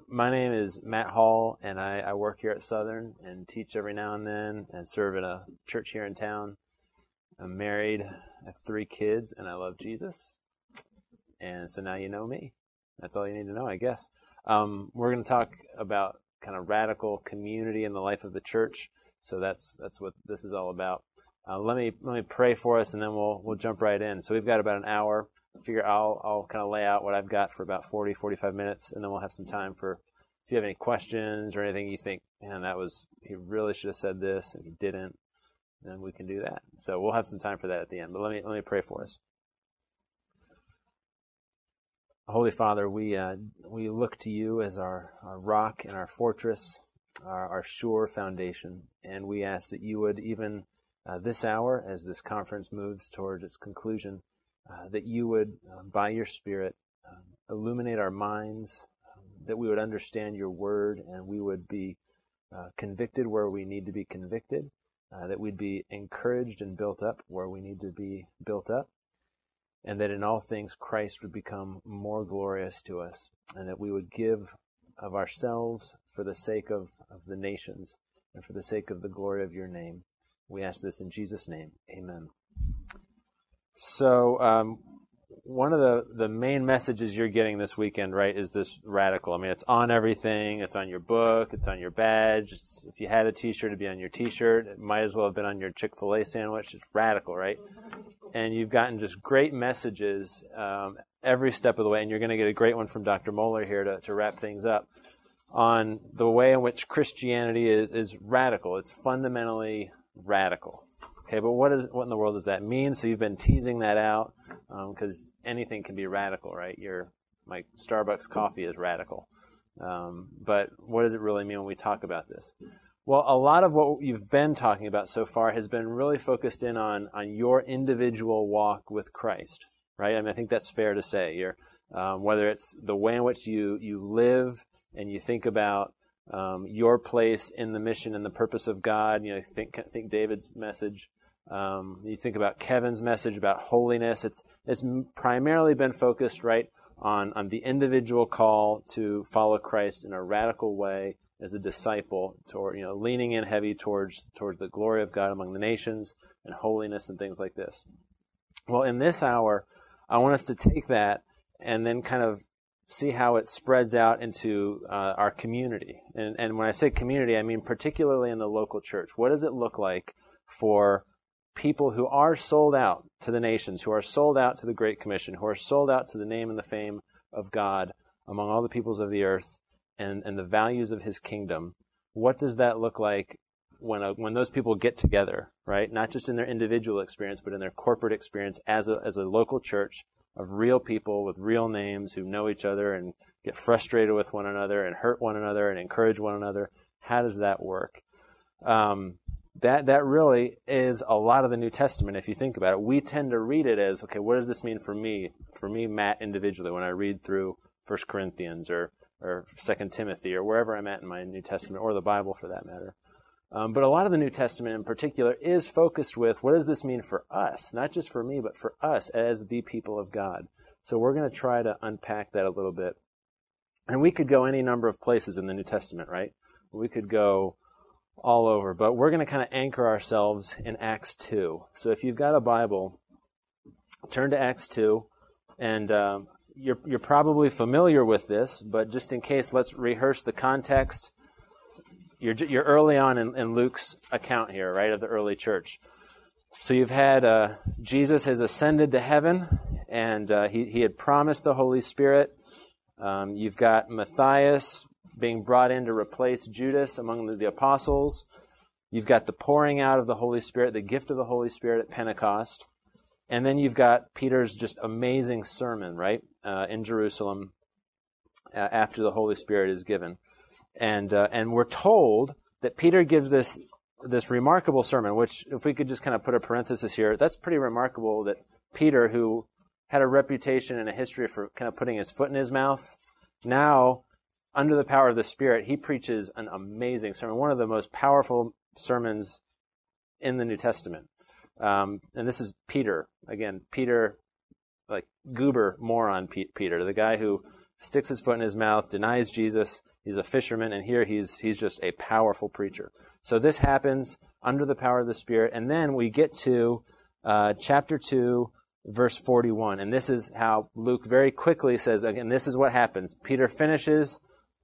My name is Matt Hall, and I work here at Southern and teach every now and then and serve in a church here in town. I'm married, I have 3 kids, and I love Jesus. And so now you know me. That's all you need to know, I guess. We're going to talk about kind of radical community in the life of the church. So that's what this is all about. Let me pray for us, and then we'll jump right in. So we've got about an hour. I figure I'll kind of lay out what I've got for about 45 minutes, and then we'll have some time for if you have any questions or anything you think, man, he really should have said this and he didn't, then we can do that. So we'll have some time for that at the end. But let me pray for us. Holy Father, we look to you as our rock and our fortress, our sure foundation, and we ask that you would even this hour, as this conference moves toward its conclusion, that you would, by your Spirit, illuminate our minds, that we would understand your word, and we would be convicted where we need to be convicted, that we'd be encouraged and built up where we need to be built up, and that in all things Christ would become more glorious to us, and that we would give of ourselves for the sake of the nations and for the sake of the glory of your name. We ask this in Jesus' name. Amen. So one of the main messages you're getting this weekend, right, is this radical. I mean, it's on everything. It's on your book. It's on your badge. If you had a T-shirt, it'd be on your T-shirt. It might as well have been on your Chick-fil-A sandwich. It's radical, right? And you've gotten just great messages every step of the way, and you're going to get a great one from Dr. Moeller here to wrap things up on the way in which Christianity is radical. It's fundamentally radical. Okay, but what in the world does that mean? So you've been teasing that out because anything can be radical, right? My Starbucks coffee is radical. But what does it really mean when we talk about this? Well, a lot of what you've been talking about so far has been really focused in on your individual walk with Christ, right? I mean, I think that's fair to say. Whether it's the way in which you live and you think about your place in the mission and the purpose of God. Think David's message. You think about Kevin's message about holiness. It's primarily been focused right on the individual call to follow Christ in a radical way as a disciple, toward leaning in heavy towards the glory of God among the nations and holiness and things like this. Well, in this hour, I want us to take that and then kind of see how it spreads out into our community. And when I say community, I mean particularly in the local church. What does it look like for people who are sold out to the nations, who are sold out to the Great Commission, who are sold out to the name and the fame of God among all the peoples of the earth and the values of his kingdom? What does that look like when those people get together, right? Not just in their individual experience, but in their corporate experience as a local church of real people with real names who know each other and get frustrated with one another and hurt one another and encourage one another. How does that work? That really is a lot of the New Testament, if you think about it. We tend to read it as, okay, what does this mean for me, Matt, individually, when I read through 1 Corinthians or 2 Timothy or wherever I'm at in my New Testament, or the Bible for that matter. But a lot of the New Testament in particular is focused with what does this mean for us? Not just for me, but for us as the people of God. So we're going to try to unpack that a little bit. And we could go any number of places in the New Testament, right? We could go all over. But we're going to kind of anchor ourselves in Acts 2. So if you've got a Bible, turn to Acts 2. And you're probably familiar with this, but just in case, let's rehearse the context. You're early on in Luke's account here, right, of the early church. So you've had Jesus has ascended to heaven, and he had promised the Holy Spirit. You've got Matthias being brought in to replace Judas among the apostles. You've got the pouring out of the Holy Spirit, the gift of the Holy Spirit at Pentecost. And then you've got Peter's just amazing sermon, right, in Jerusalem after the Holy Spirit is given. And we're told that Peter gives this remarkable sermon, which, if we could just kind of put a parenthesis here, that's pretty remarkable that Peter, who had a reputation and a history for kind of putting his foot in his mouth, now, under the power of the Spirit, he preaches an amazing sermon, one of the most powerful sermons in the New Testament. And this is Peter. Again, Peter, like goober moron Peter, the guy who sticks his foot in his mouth, denies Jesus. He's a fisherman, and here he's just a powerful preacher. So this happens under the power of the Spirit. And then we get to chapter 2, verse 41. And this is how Luke very quickly says, again, this is what happens. Peter finishes.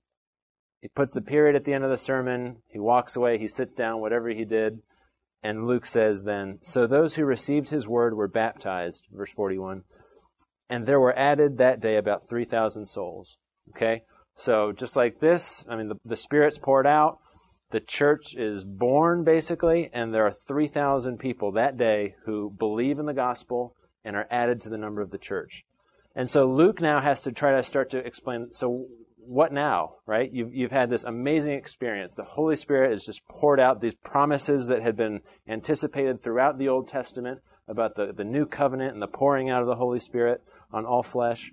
He puts the period at the end of the sermon. He walks away. He sits down, whatever he did. And Luke says then, so those who received his word were baptized, verse 41. And there were added that day about 3,000 souls. Okay? So just like this, I mean, the Spirit's poured out. The church is born, basically, and there are 3,000 people that day who believe in the gospel and are added to the number of the church. And so Luke now has to try to start to explain, so what now, right? You've had this amazing experience. The Holy Spirit has just poured out these promises that had been anticipated throughout the Old Testament about the new covenant and the pouring out of the Holy Spirit on all flesh.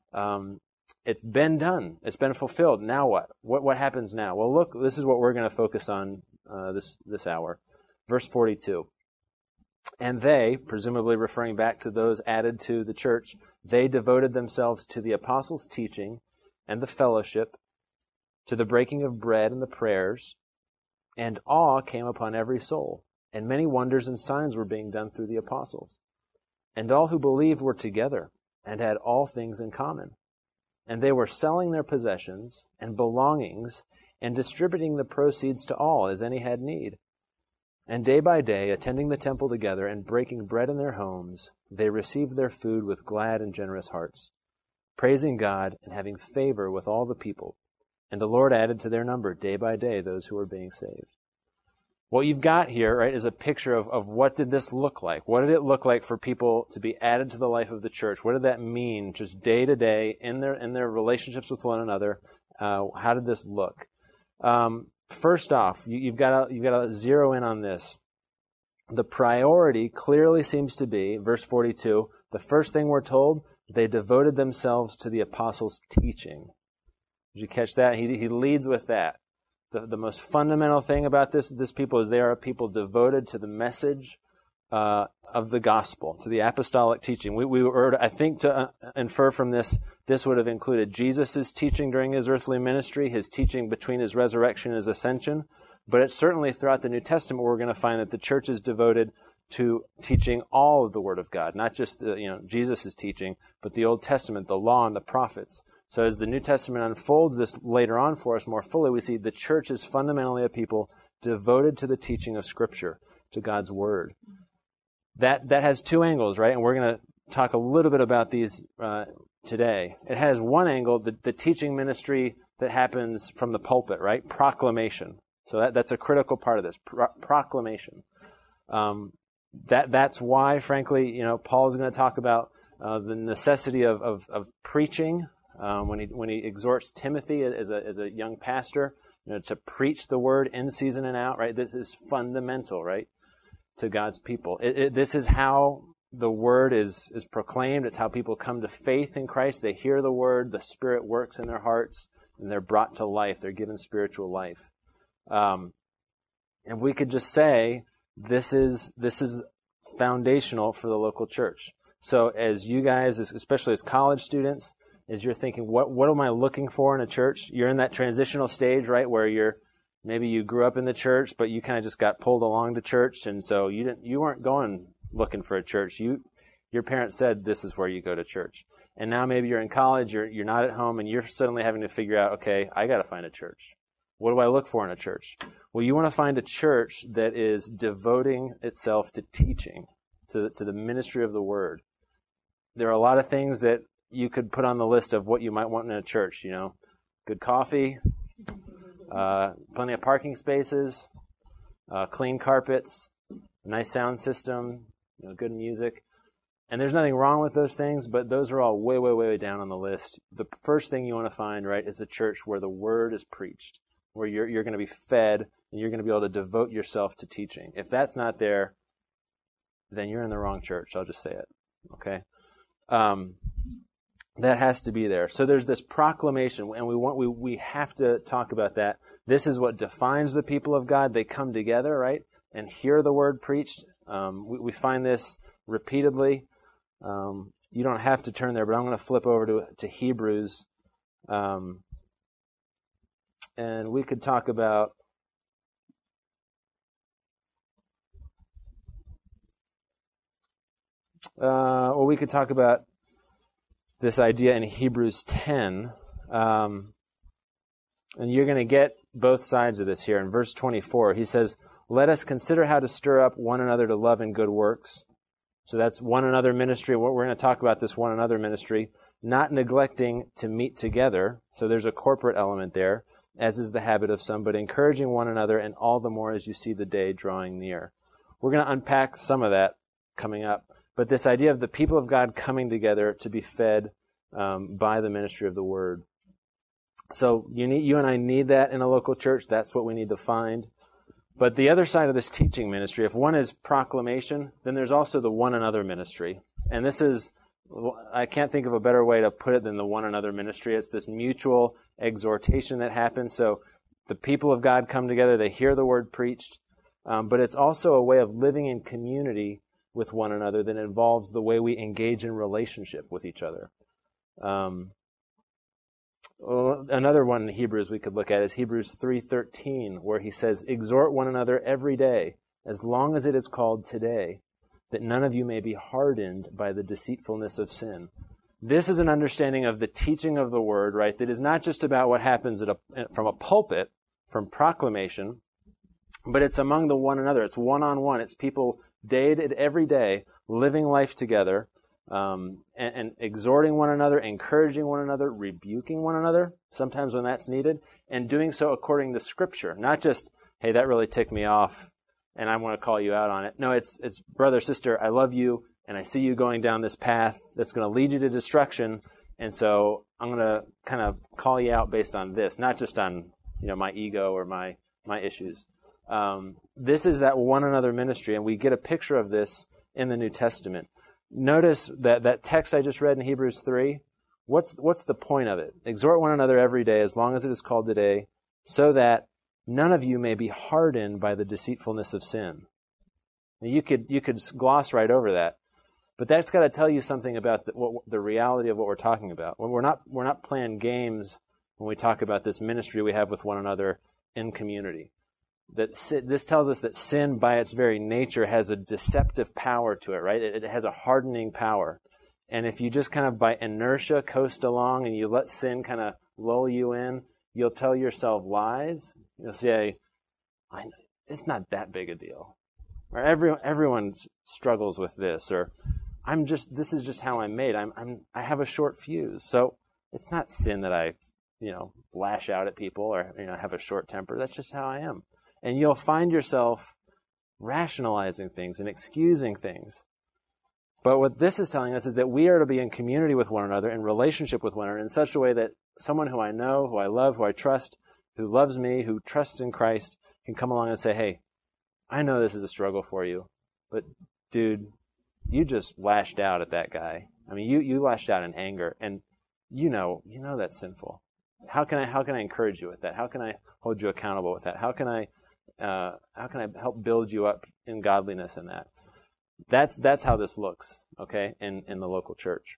It's been done. It's been fulfilled. Now what? What happens now? Well, look, this is what we're going to focus on this hour. Verse 42. And they, presumably referring back to those added to the church, they devoted themselves to the apostles' teaching and the fellowship, to the breaking of bread and the prayers, and awe came upon every soul, and many wonders and signs were being done through the apostles. And all who believed were together and had all things in common. And they were selling their possessions and belongings and distributing the proceeds to all as any had need. And day by day, attending the temple together and breaking bread in their homes, they received their food with glad and generous hearts, praising God and having favor with all the people. And the Lord added to their number day by day those who were being saved. What you've got here, right, is a picture of what did this look like? What did it look like for people to be added to the life of the church? What did that mean just day to day in their relationships with one another? How did this look? First off, you've got to zero in on this. The priority clearly seems to be, verse 42, the first thing we're told, they devoted themselves to the apostles' teaching. Did you catch that? He leads with that. The most fundamental thing about this people is they are a people devoted to the message of the gospel, to the apostolic teaching. We were, I think, to infer from this would have included Jesus' teaching during his earthly ministry, his teaching between his resurrection and his ascension. But it's certainly throughout the New Testament we're going to find that the church is devoted to teaching all of the Word of God, not just Jesus' teaching, but the Old Testament, the law, and the prophets. So as the New Testament unfolds this later on for us more fully, we see the church is fundamentally a people devoted to the teaching of Scripture, to God's Word. That has two angles, right? And we're going to talk a little bit about these today. It has one angle, the teaching ministry that happens from the pulpit, right? Proclamation. So that's a critical part of this, proclamation. That's why, frankly, Paul is going to talk about the necessity of preaching when he exhorts Timothy as a young pastor, to preach the word in season and out. Right, this is fundamental, right, to God's people. This is how the word is proclaimed. It's how people come to faith in Christ. They hear the word, the Spirit works in their hearts, and they're brought to life. They're given spiritual life. And we could just say this is foundational for the local church. So as you guys, especially as college students, as you're thinking, what am I looking for in a church? You're in that transitional stage, right, where maybe you grew up in the church, but you kind of just got pulled along to church, and so you weren't going looking for a church. Your parents said this is where you go to church. And now maybe you're in college, you're not at home, and you're suddenly having to figure out, okay, I got to find a church. What do I look for in a church? Well, you want to find a church that is devoting itself to teaching, to the ministry of the Word. There are a lot of things that you could put on the list of what you might want in a church, good coffee, plenty of parking spaces, clean carpets, nice sound system, good music. And there's nothing wrong with those things, but those are all way, way, way down on the list. The first thing you want to find, right, is a church where the Word is preached, where you're going to be fed and you're going to be able to devote yourself to teaching. If that's not there, then you're in the wrong church. I'll just say it. Okay? That has to be there. So there's this proclamation, and we have to talk about that. This is what defines the people of God. They come together, right, and hear the word preached. We find this repeatedly. You don't have to turn there, but I'm going to flip over to Hebrews. And we could talk about this idea in Hebrews 10. And you're going to get both sides of this here. In verse 24, he says, "Let us consider how to stir up one another to love and good works." So that's one another ministry. What we're going to talk about this one another ministry, not neglecting to meet together. So there's a corporate element there, as is the habit of some, but encouraging one another, and all the more as you see the day drawing near. We're going to unpack some of that coming up. But this idea of the people of God coming together to be fed by the ministry of the Word. So you and I need that in a local church. That's what we need to find. But the other side of this teaching ministry, if one is proclamation, then there's also the one another ministry. And this is, I can't think of a better way to put it than the one another ministry. It's this mutual exhortation that happens. So the people of God come together, they hear the word preached, but it's also a way of living in community with one another that involves the way we engage in relationship with each other. Another one in Hebrews we could look at is Hebrews 3:13, where he says, "Exhort one another every day, as long as it is called today, that none of you may be hardened by the deceitfulness of sin." This is an understanding of the teaching of the word, right, that is not just about what happens from a pulpit, from proclamation, but it's among the one another. It's one-on-one. It's people every day, living life together, and exhorting one another, encouraging one another, rebuking one another, sometimes when that's needed, and doing so according to Scripture. Not just, hey, that really ticked me off, and I want to call you out on it. No, it's brother, sister, I love you, and I see you going down this path that's going to lead you to destruction, and so I'm going to kind of call you out based on this, not just on my ego or my issues. This is that one another ministry, and we get a picture of this in the New Testament. Notice that text I just read in Hebrews 3, what's the point of it? Exhort one another every day, as long as it is called today, so that none of you may be hardened by the deceitfulness of sin. Now, you could gloss right over that, but that's got to tell you something about the reality of what we're talking about. When we're not playing games when we talk about this ministry we have with one another in community. This tells us that sin, by its very nature, has a deceptive power to it, right? It has a hardening power. And if you just kind of by inertia coast along and you let sin kind of lull you in, you'll tell yourself lies. You'll say, it's not that big a deal. Or everyone struggles with this. Or this is just how I'm made. I have a short fuse. So it's not sin that I, lash out at people or, have a short temper. That's just how I am. And you'll find yourself rationalizing things and excusing things. But what this is telling us is that we are to be in community with one another, in relationship with one another, in such a way that someone who I know, who I love, who I trust, who loves me, who trusts in Christ, can come along and say, hey, I know this is a struggle for you, but dude, you just lashed out at that guy. I mean, you lashed out in anger, and you know that's sinful. How can I encourage you with that? How can I hold you accountable with that? How can I help build you up in godliness in that? That's how this looks, okay, in the local church.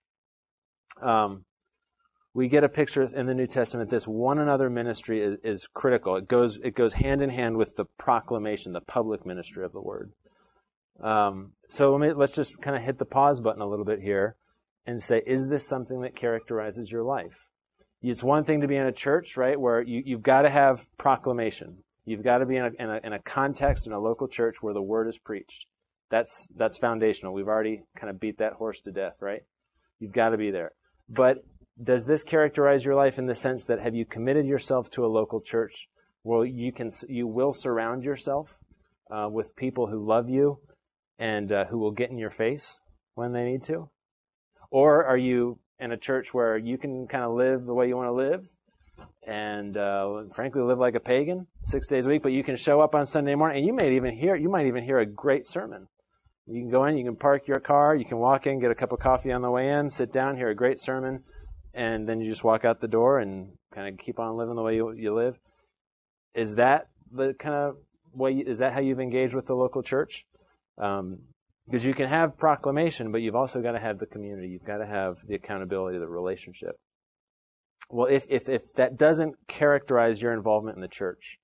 We get a picture in the New Testament. This one another ministry is critical. It goes hand in hand with the proclamation, the public ministry of the word. So let's just kind of hit the pause button a little bit here and say, is this something that characterizes your life? It's one thing to be in a church, right, where you've got to have proclamation. You've got to be in a context in a local church where the word is preached. That's foundational. We've already kind of beat that horse to death, right? You've got to be there. But does this characterize your life in the sense that have you committed yourself to a local church where you will surround yourself with people who love you and who will get in your face when they need to? Or are you in a church where you can kind of live the way you want to live and frankly live like a pagan 6 days a week, but you can show up on Sunday morning and you might even hear a great sermon. You can go in, you can park your car, you can walk in, get a cup of coffee on the way in, sit down, hear a great sermon, and then you just walk out the door and kind of keep on living the way you live. Is that the kind of way? Is that how you've engaged with the local church? Because you can have proclamation, but you've also got to have the community. You've got to have the accountability, the relationship. Well, if that doesn't characterize your involvement in the church,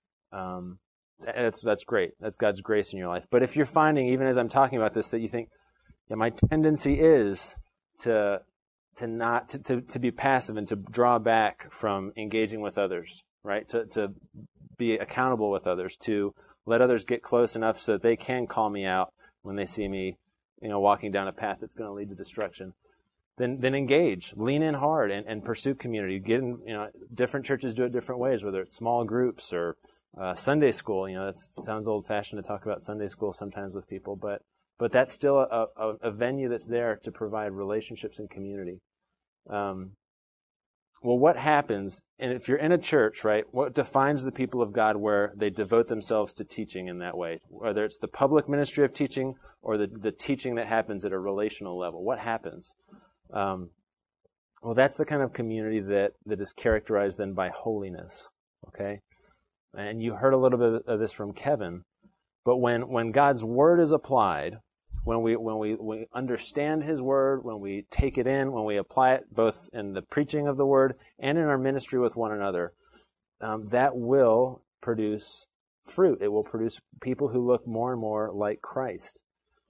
that's great. That's God's grace in your life. But if you're finding, even as I'm talking about this, that you think, yeah, my tendency is to be passive and to draw back from engaging with others, right? To be accountable with others, to let others get close enough so that they can call me out when they see me, walking down a path that's going to lead to destruction. Then engage, lean in hard, and pursue community. Get in, different churches do it different ways, whether it's small groups or Sunday school. That sounds old-fashioned to talk about Sunday school sometimes with people, but that's still a venue that's there to provide relationships and community. Well, what happens, and if you're in a church, right, what defines the people of God where they devote themselves to teaching in that way? Whether it's the public ministry of teaching or the teaching that happens at a relational level. What happens? Well, that's the kind of community that is characterized then by holiness, okay? And you heard a little bit of this from Kevin, but when God's word is applied, when we understand his word, when we take it in, when we apply it both in the preaching of the word and in our ministry with one another, that will produce fruit. It will produce people who look more and more like Christ.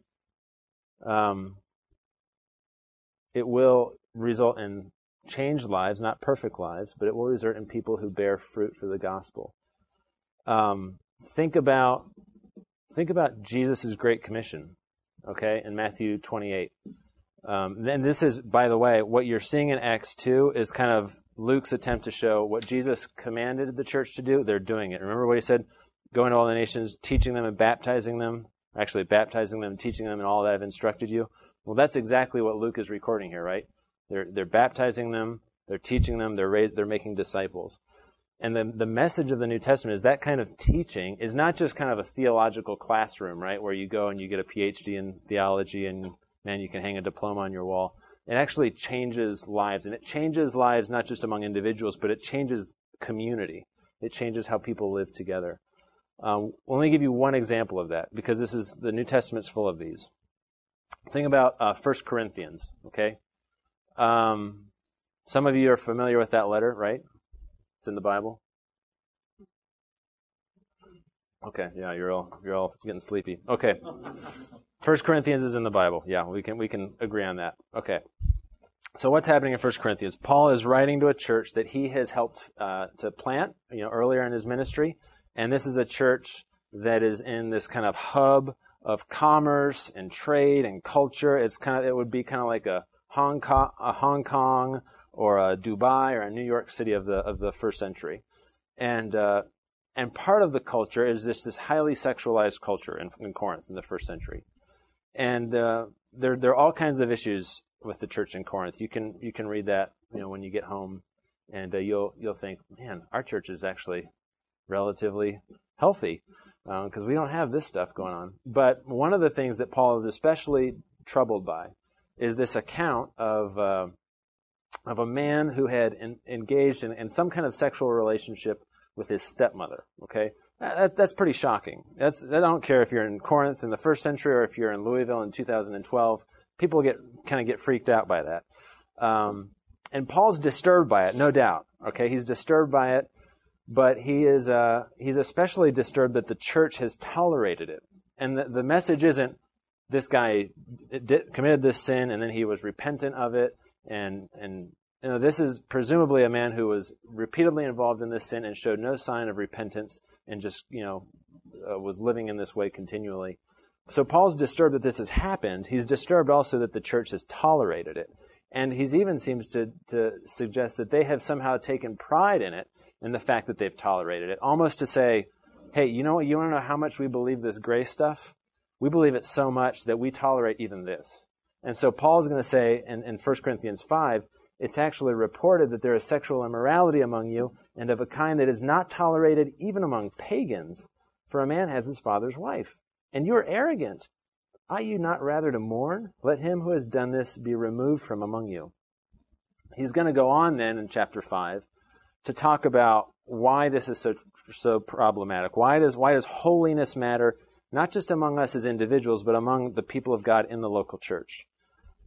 It will result in changed lives, not perfect lives, but it will result in people who bear fruit for the gospel. Think about Jesus' Great Commission, okay, in Matthew 28. And this is, by the way, what you're seeing in Acts 2 is kind of Luke's attempt to show what Jesus commanded the church to do. They're doing it. Remember what he said? Go into all the nations, teaching them and baptizing them. Actually, baptizing them, teaching them, and all that I've instructed you. Well, that's exactly what Luke is recording here, right? They're baptizing them, they're teaching them, they're making disciples. And the message of the New Testament is that kind of teaching is not just kind of a theological classroom, right, where you go and you get a PhD in theology and, man, you can hang a diploma on your wall. It actually changes lives, and it changes lives not just among individuals, but it changes community. It changes how people live together. Let me give you one example of that, because the New Testament's full of these. Think about 1 Corinthians, okay? Some of you are familiar with that letter, right? It's in the Bible. Okay, yeah, you're all getting sleepy. Okay. 1 Corinthians is in the Bible. Yeah, we can agree on that. Okay. So what's happening in 1 Corinthians? Paul is writing to a church that he has helped to plant, earlier in his ministry, and this is a church that is in this kind of hub of commerce and trade and culture. It would be kind of like a Hong Kong or a Dubai or a New York City of the first century, and part of the culture is this highly sexualized culture in Corinth in the first century, and there are all kinds of issues with the church in Corinth. You can read that when you get home, and you'll think, man, our church is actually relatively healthy because we don't have this stuff going on. But one of the things that Paul is especially troubled by is this account of a man who had engaged in some kind of sexual relationship with his stepmother. Okay, that's pretty shocking. I don't care if you're in Corinth in the first century or if you're in Louisville in 2012. People get freaked out by that, and Paul's disturbed by it, no doubt. Okay, he's disturbed by it, but he's especially disturbed that the church has tolerated it. And the message isn't this guy committed this sin and then he was repentant of it, and this is presumably a man who was repeatedly involved in this sin and showed no sign of repentance and just was living in this way continually. So Paul's disturbed that this has happened. He's disturbed also that the church has tolerated it. And he even seems to suggest that they have somehow taken pride in it, in the fact that they've tolerated it. Almost to say, hey, you know what? You want to know how much we believe this grace stuff? We believe it so much that we tolerate even this. And so Paul's going to say in 1 Corinthians 5, it's actually reported that there is sexual immorality among you, and of a kind that is not tolerated even among pagans, for a man has his father's wife. And you are arrogant. Ought you not rather to mourn? Let him who has done this be removed from among you. He's going to go on then in chapter 5 to talk about why this is so problematic. Why does holiness matter, not just among us as individuals, but among the people of God in the local church?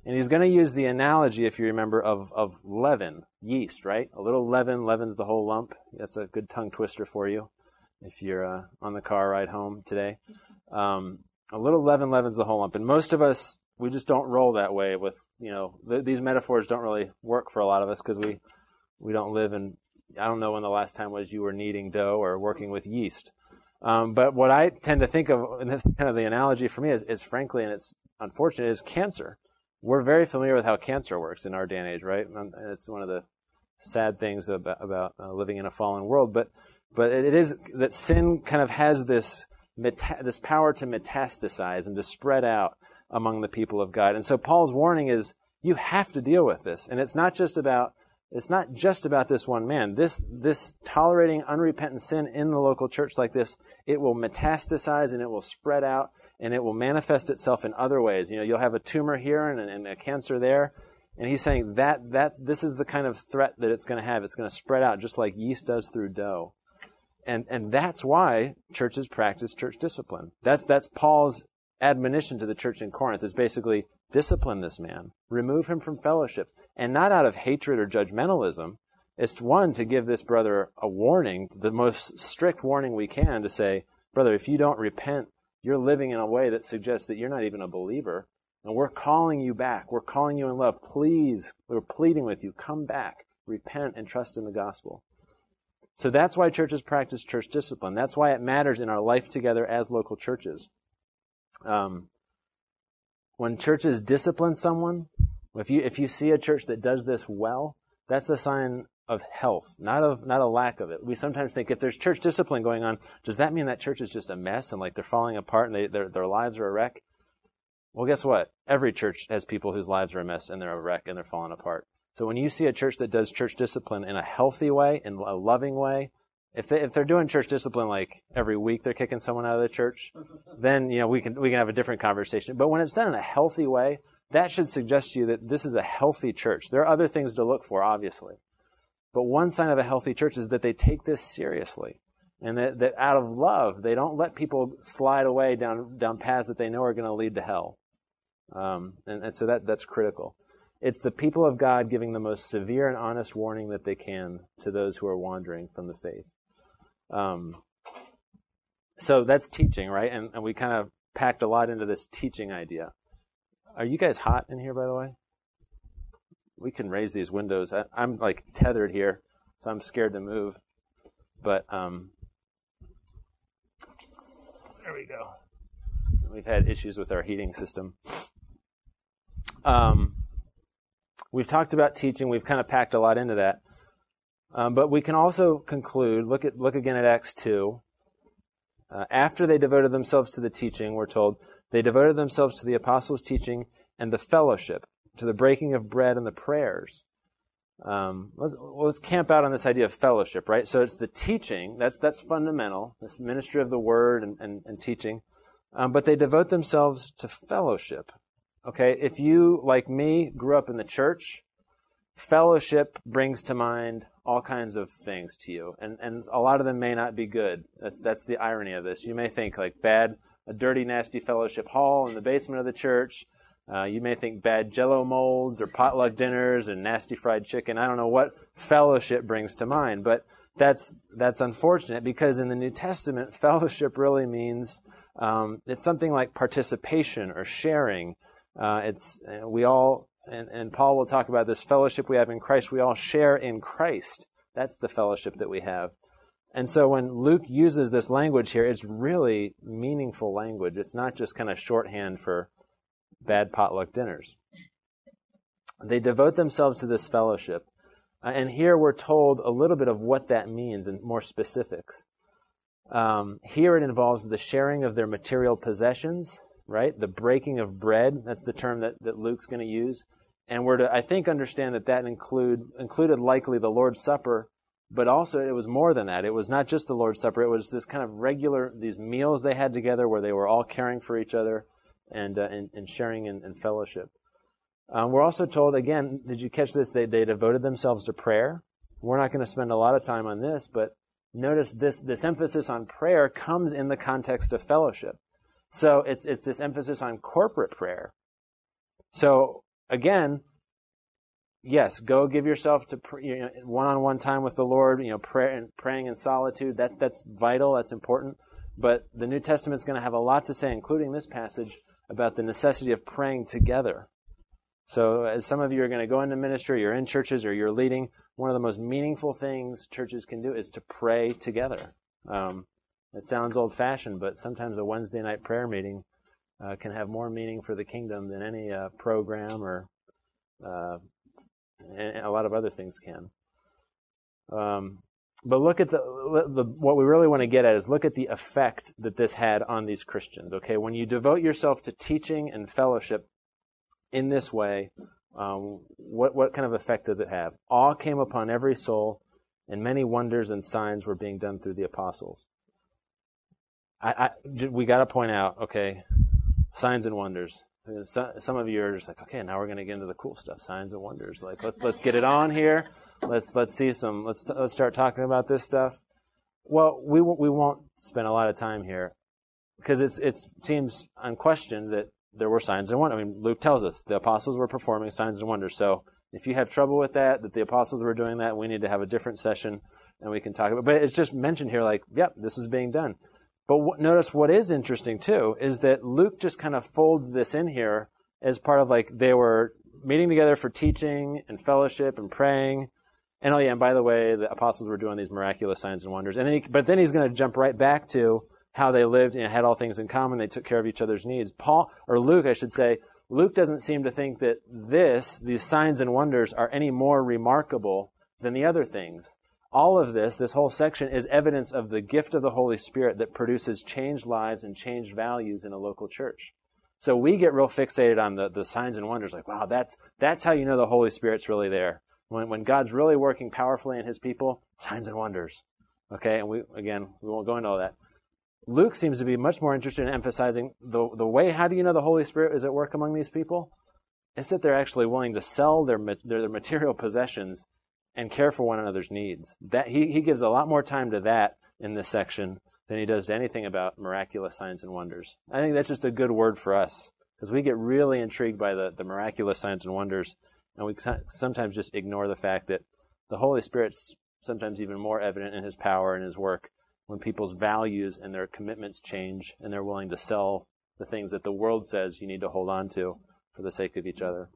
And he's going to use the analogy, if you remember, of leaven, yeast, right? A little leaven leavens the whole lump. That's a good tongue twister for you if you're on the car ride home today. A little leaven leavens the whole lump. And most of us, we just don't roll that way with, these metaphors don't really work for a lot of us because we don't live in, I don't know when the last time was you were kneading dough or working with yeast. But what I tend to think of, and kind of the analogy for me is frankly, and it's unfortunate, is cancer. We're very familiar with how cancer works in our day and age, right? And it's one of the sad things about living in a fallen world. But it is that sin kind of has this power to metastasize and to spread out among the people of God. And so Paul's warning is you have to deal with this. And it's not just about this one man. This tolerating unrepentant sin in the local church like this, it will metastasize and it will spread out and it will manifest itself in other ways. You'll have a tumor here and a cancer there. And he's saying that this is the kind of threat that it's going to have. It's going to spread out just like yeast does through dough. And that's why churches practice church discipline. That's Paul's admonition to the church in Corinth is basically discipline this man, remove him from fellowship, and not out of hatred or judgmentalism. It's one, to give this brother a warning, the most strict warning we can, to say, brother, if you don't repent, you're living in a way that suggests that you're not even a believer, and we're calling you back. We're calling you in love. Please, we're pleading with you, come back, repent, and trust in the gospel. So that's why churches practice church discipline. That's why it matters in our life together as local churches. When churches discipline someone, if you see a church that does this well, that's a sign of health, not a lack of it. We sometimes think if there's church discipline going on, does that mean that church is just a mess and like they're falling apart and their lives are a wreck? Well, guess what? Every church has people whose lives are a mess and they're a wreck and they're falling apart. So when you see a church that does church discipline in a healthy way, in a loving way, if they're doing church discipline like every week they're kicking someone out of the church, then we can have a different conversation. But when it's done in a healthy way, that should suggest to you that this is a healthy church. There are other things to look for, obviously. But one sign of a healthy church is that they take this seriously. And that out of love, they don't let people slide away down paths that they know are going to lead to hell. And so that's critical. It's the people of God giving the most severe and honest warning that they can to those who are wandering from the faith. So that's teaching, right? And we kind of packed a lot into this teaching idea. Are you guys hot in here, by the way? We can raise these windows. I'm like tethered here, so I'm scared to move. But there we go. We've had issues with our heating system. We've talked about teaching. We've kind of packed a lot into that. But we can also conclude, look again at Acts 2. After they devoted themselves to the teaching, we're told, they devoted themselves to the apostles' teaching and the fellowship, to the breaking of bread and the prayers. Let's camp out on this idea of fellowship, right? So it's the teaching, that's fundamental, this ministry of the word and teaching. But they devote themselves to fellowship. Okay, if you, like me, grew up in the church, fellowship brings to mind all kinds of things to you, and a lot of them may not be good. That's the irony of this. You may think like a dirty, nasty fellowship hall in the basement of the church. You may think bad Jell-O molds or potluck dinners and nasty fried chicken. I don't know what fellowship brings to mind, but that's unfortunate because in the New Testament, fellowship really means it's something like participation or sharing. We all, and Paul will talk about this fellowship we have in Christ. We all share in Christ. That's the fellowship that we have. And so when Luke uses this language here, it's really meaningful language. It's not just kind of shorthand for bad potluck dinners. They devote themselves to this fellowship. And here we're told a little bit of what that means in more specifics. Here it involves the sharing of their material possessions, right? The breaking of bread, that's the term that Luke's going to use. And we're to, I think, understand that included likely the Lord's Supper, but also it was more than that. It was not just the Lord's Supper. It was this kind of these meals they had together where they were all caring for each other and sharing in fellowship. We're also told, again, did you catch this? They devoted themselves to prayer. We're not going to spend a lot of time on this, but notice this emphasis on prayer comes in the context of fellowship. So it's this emphasis on corporate prayer. So again, yes, go give yourself to one-on-one time with the Lord, praying in solitude. That's vital, that's important. But the New Testament is going to have a lot to say, including this passage, about the necessity of praying together. So as some of you are going to go into ministry, you're in churches, or you're leading, one of the most meaningful things churches can do is to pray together. It sounds old-fashioned, but sometimes a Wednesday night prayer meeting can have more meaning for the kingdom than any program or and a lot of other things can. But look at what we really want to get at is look at the effect that this had on these Christians. Okay, when you devote yourself to teaching and fellowship in this way, what kind of effect does it have? Awe came upon every soul, and many wonders and signs were being done through the apostles. We got to point out, okay, signs and wonders. Some of you are just like, okay, now we're going to get into the cool stuff, signs and wonders. Like, let's get it on here. Let's see some. Let's start talking about this stuff. Well, we won't spend a lot of time here because it seems unquestioned that there were signs and wonders. I mean, Luke tells us the apostles were performing signs and wonders. So if you have trouble with that the apostles were doing that, we need to have a different session and we can talk about it. But it's just mentioned here like, yep, this is being done. But notice what is interesting, too, is that Luke just kind of folds this in here as part of, like, they were meeting together for teaching and fellowship and praying. And, and by the way, the apostles were doing these miraculous signs and wonders. But then he's going to jump right back to how they lived and had all things in common. They took care of each other's needs. Luke doesn't seem to think that these signs and wonders are any more remarkable than the other things. All of this whole section, is evidence of the gift of the Holy Spirit that produces changed lives and changed values in a local church. So we get real fixated on the signs and wonders, like, wow, that's how you know the Holy Spirit's really there. When God's really working powerfully in his people, signs and wonders. Okay, and we won't go into all that. Luke seems to be much more interested in emphasizing the way, how do you know the Holy Spirit is at work among these people? It's that they're actually willing to sell their material possessions and care for one another's needs. That he gives a lot more time to that in this section than he does to anything about miraculous signs and wonders. I think that's just a good word for us, because we get really intrigued by the miraculous signs and wonders, and we sometimes just ignore the fact that the Holy Spirit's sometimes even more evident in his power and his work when people's values and their commitments change and they're willing to sell the things that the world says you need to hold on to for the sake of each other.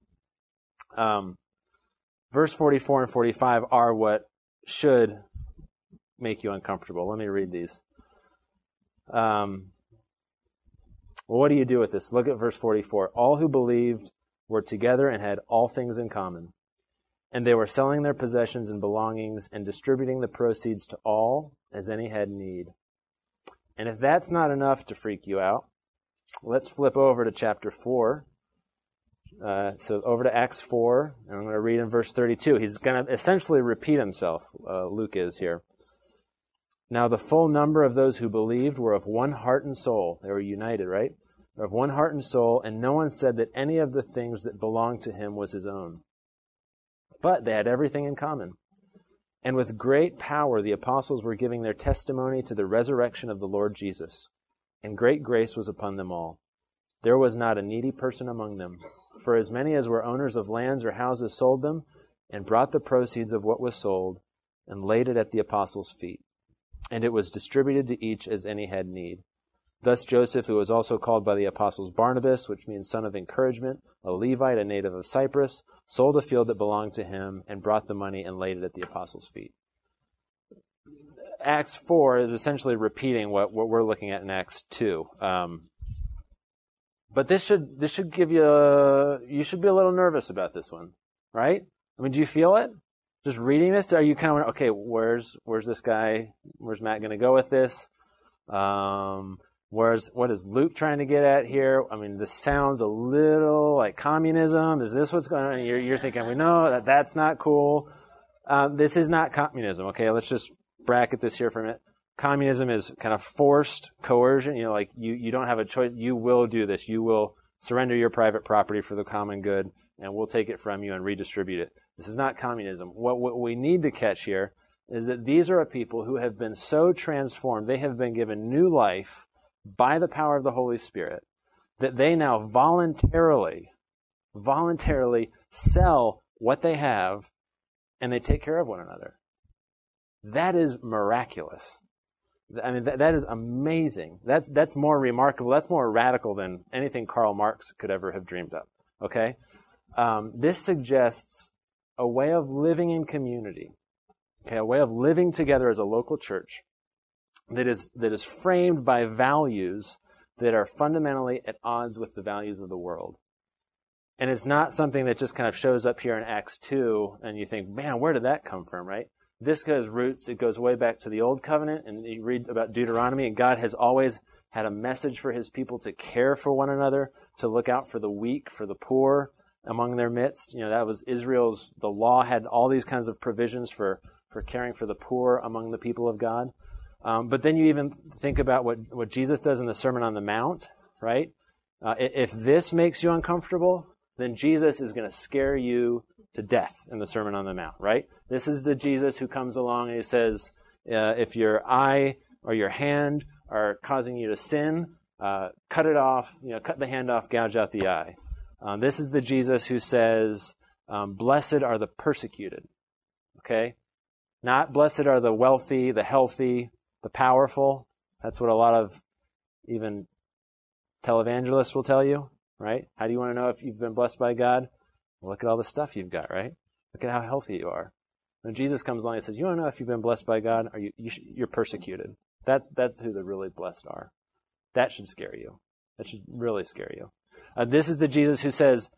Verse 44 and 45 are what should make you uncomfortable. Let me read these. Well, what do you do with this? Look at verse 44. All who believed were together and had all things in common. And they were selling their possessions and belongings and distributing the proceeds to all as any had need. And if that's not enough to freak you out, let's flip over to chapter 4. So over to Acts 4, and I'm going to read in verse 32. He's going to essentially repeat himself, Luke is here. Now the full number of those who believed were of one heart and soul. They were united, right? They're of one heart and soul, and no one said that any of the things that belonged to him was his own. But they had everything in common. And with great power the apostles were giving their testimony to the resurrection of the Lord Jesus, and great grace was upon them all. There was not a needy person among them. For as many as were owners of lands or houses sold them, and brought the proceeds of what was sold, and laid it at the apostles' feet. And it was distributed to each as any had need. Thus Joseph, who was also called by the apostles Barnabas, which means son of encouragement, a Levite, a native of Cyprus, sold a field that belonged to him, and brought the money and laid it at the apostles' feet. Acts 4 is essentially repeating what we're looking at in Acts 2. But this should give you should be a little nervous about this one, right? I mean, do you feel it? Just reading this, are you kind of, okay, where's this guy, where's Matt going to go with this? What is Luke trying to get at here? I mean, this sounds a little like communism. Is this what's going on? You're thinking, we know that's not cool. This is not communism, okay? Let's just bracket this here for a minute. Communism is kind of forced coercion. Like you don't have a choice. You will do this. You will surrender your private property for the common good, and we'll take it from you and redistribute it. This is not communism. What we need to catch here is that these are a people who have been so transformed. They have been given new life by the power of the Holy Spirit that they now voluntarily voluntarily sell what they have, and they take care of one another. That is miraculous. I mean, that is amazing. That's more remarkable. That's more radical than anything Karl Marx could ever have dreamed of. Okay? This suggests a way of living in community, okay, a way of living together as a local church that is framed by values that are fundamentally at odds with the values of the world. And it's not something that just kind of shows up here in Acts 2 and you think, man, where did that come from, right? This goes roots, it goes way back to the Old Covenant, and you read about Deuteronomy, and God has always had a message for his people to care for one another, to look out for the weak, for the poor among their midst. You know, that was Israel's, the law had all these kinds of provisions for caring for the poor among the people of God. But then you even think about what Jesus does in the Sermon on the Mount, right? If this makes you uncomfortable, then Jesus is going to scare you to death in the Sermon on the Mount, right? This is the Jesus who comes along and he says, if your eye or your hand are causing you to sin, cut it off, cut the hand off, gouge out the eye. This is the Jesus who says, blessed are the persecuted, okay? Not blessed are the wealthy, the healthy, the powerful. That's what a lot of even televangelists will tell you, right? How do you want to know if you've been blessed by God? Well, look at all the stuff you've got, right? Look at how healthy you are. When Jesus comes along and says, you want to know if you've been blessed by God? Or you're persecuted. That's who the really blessed are. That should scare you. That should really scare you. This is the Jesus who says,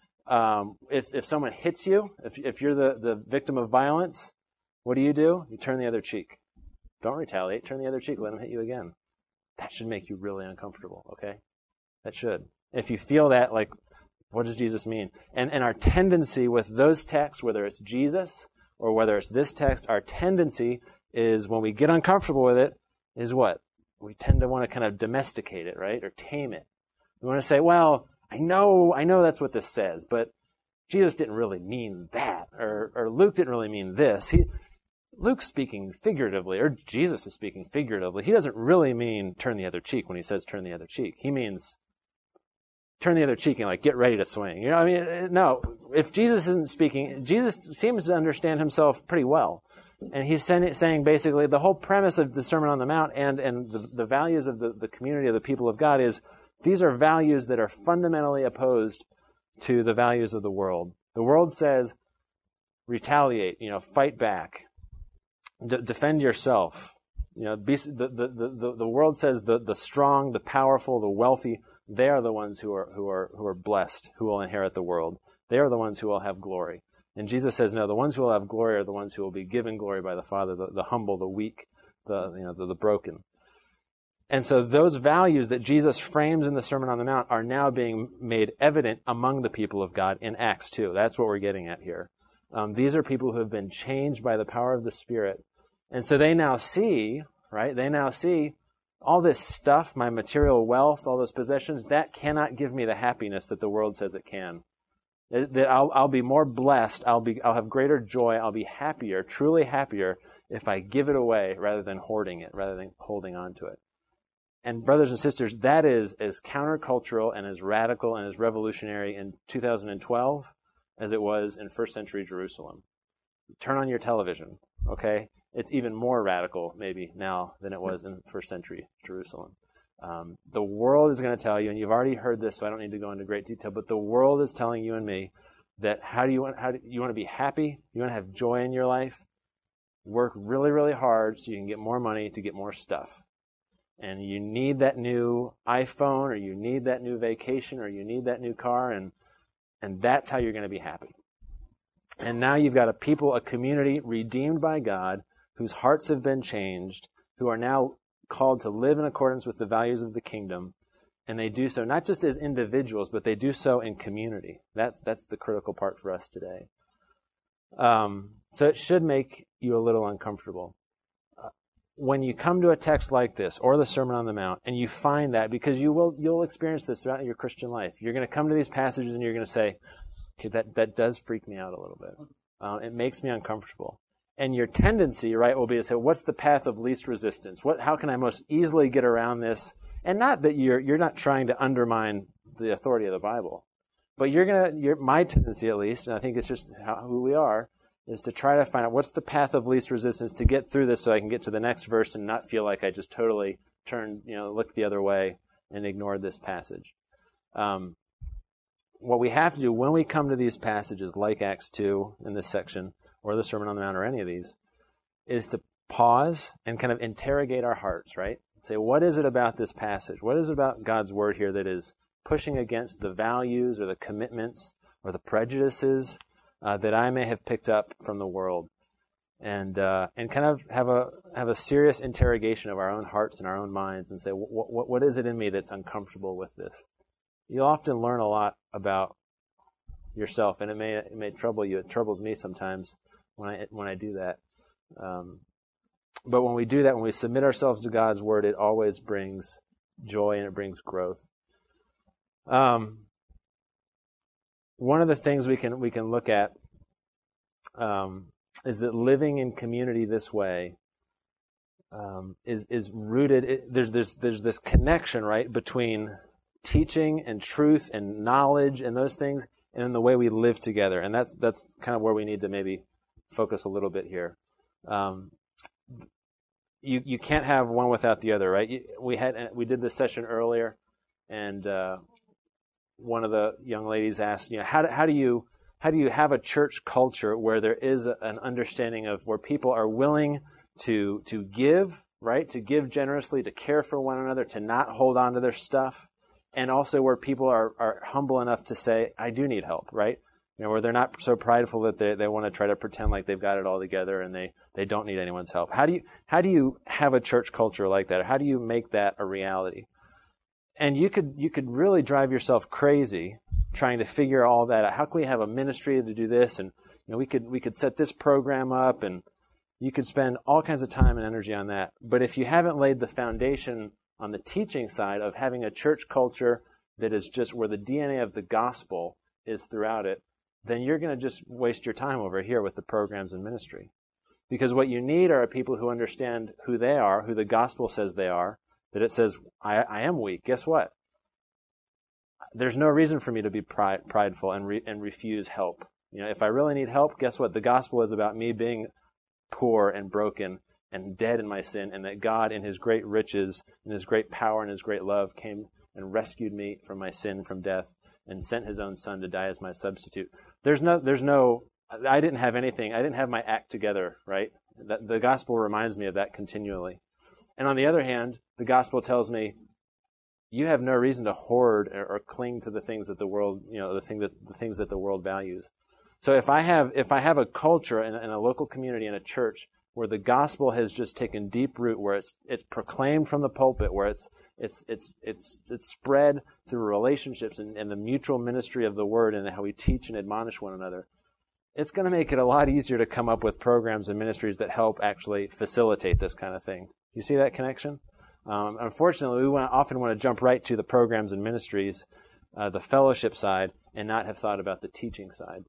if someone hits you, if you're the victim of violence, what do? You turn the other cheek. Don't retaliate. Turn the other cheek. Let them hit you again. That should make you really uncomfortable, okay? That should. If you feel that, like, what does Jesus mean? And our tendency with those texts, whether it's Jesus or whether it's this text, our tendency is when we get uncomfortable with it, is what? We tend to want to kind of domesticate it, right? Or tame it. We want to say, well, I know that's what this says, but Jesus didn't really mean that, or Luke didn't really mean this. Luke's speaking figuratively, or Jesus is speaking figuratively. He doesn't really mean turn the other cheek when he says turn the other cheek. He means turn the other cheek and like get ready to swing. You know, I mean, no. If Jesus isn't speaking, Jesus seems to understand himself pretty well. And he's saying basically the whole premise of the Sermon on the Mount and the values of the community of the people of God is these are values that are fundamentally opposed to the values of the world. The world says retaliate, fight back, defend yourself. The world says the strong, the powerful, the wealthy, they are the ones who are blessed, who will inherit the world. They are the ones who will have glory. And Jesus says, no, the ones who will have glory are the ones who will be given glory by the Father, the humble, the weak, the broken. And so those values that Jesus frames in the Sermon on the Mount are now being made evident among the people of God in Acts 2. That's what we're getting at here. These are people who have been changed by the power of the Spirit. And so they now see, right? They now see all this stuff, my material wealth, all those possessions, that cannot give me the happiness that the world says it can. That I'll be more blessed, I'll have greater joy, I'll be happier, truly happier, if I give it away rather than hoarding it, rather than holding on to it. And brothers and sisters, that is as countercultural and as radical and as revolutionary in 2012 as it was in first century Jerusalem. Turn on your television, okay? It's even more radical maybe now than it was in first century Jerusalem. The world is going to tell you, and you've already heard this, so I don't need to go into great detail, but the world is telling you and me that you want to be happy, you want to have joy in your life, work really, really hard so you can get more money to get more stuff. And you need that new iPhone, or you need that new vacation, or you need that new car, and that's how you're going to be happy. And now you've got a community redeemed by God, whose hearts have been changed, who are now called to live in accordance with the values of the kingdom, and they do so not just as individuals, but they do so in community. That's the critical part for us today. So it should make you a little uncomfortable. When you come to a text like this, or the Sermon on the Mount, and you find that, because you'll experience this throughout your Christian life, you're going to come to these passages and you're going to say, okay, that does freak me out a little bit. It makes me uncomfortable. And your tendency, right, will be to say, what's the path of least resistance? How can I most easily get around this? And not that you're not trying to undermine the authority of the Bible, But my tendency at least, and I think it's just who we are, is to try to find out what's the path of least resistance to get through this so I can get to the next verse and not feel like I just totally turned, looked the other way and ignored this passage. What we have to do when we come to these passages, like Acts 2 in this section, or the Sermon on the Mount, or any of these, is to pause and kind of interrogate our hearts, right? Say, what is it about this passage? What is it about God's Word here that is pushing against the values or the commitments or the prejudices that I may have picked up from the world? And kind of have a serious interrogation of our own hearts and our own minds and say, what is it in me that's uncomfortable with this? You'll often learn a lot about yourself, and it may trouble you. It troubles me sometimes when I do that. But when we do that, when we submit ourselves to God's Word, it always brings joy and it brings growth. One of the things we can look at is that living in community this way is rooted. There's this connection, right, between teaching and truth and knowledge and those things, and then the way we live together. And that's kind of where we need to maybe focus a little bit here. You can't have one without the other, right? We did this session earlier, and one of the young ladies asked, how do you have a church culture where there is an understanding of where people are willing to give, right? To give generously, to care for one another, to not hold on to their stuff, and also where people are humble enough to say, I do need help, right? Where they're not so prideful that they want to try to pretend like they've got it all together and they don't need anyone's help. How do you have a church culture like that? Or how do you make that a reality? And you could really drive yourself crazy trying to figure all that out. How can we have a ministry to do this? And we could set this program up, and you could spend all kinds of time and energy on that. But if you haven't laid the foundation on the teaching side of having a church culture that is just where the DNA of the gospel is throughout it, then you're going to just waste your time over here with the programs and ministry. Because what you need are people who understand who they are, who the gospel says they are, that it says, I am weak. Guess what? There's no reason for me to be prideful and refuse help. If I really need help, guess what? The gospel is about me being poor and broken and dead in my sin, and that God, in His great riches, and His great power, and His great love, came and rescued me from my sin, from death, and sent His own Son to die as my substitute. I didn't have anything. I didn't have my act together, right? The gospel reminds me of that continually. And on the other hand, the gospel tells me you have no reason to hoard or cling to the things that the world, the things that the world values. So if I have a culture in a local community, in a church, where the gospel has just taken deep root, where it's proclaimed from the pulpit, where it's spread through relationships and the mutual ministry of the word, and how we teach and admonish one another, it's going to make it a lot easier to come up with programs and ministries that help actually facilitate this kind of thing. You see that connection? Unfortunately, we often want to jump right to the programs and ministries, the fellowship side, and not have thought about the teaching side.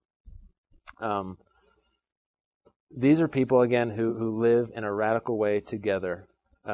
These are people, again, who live in a radical way together.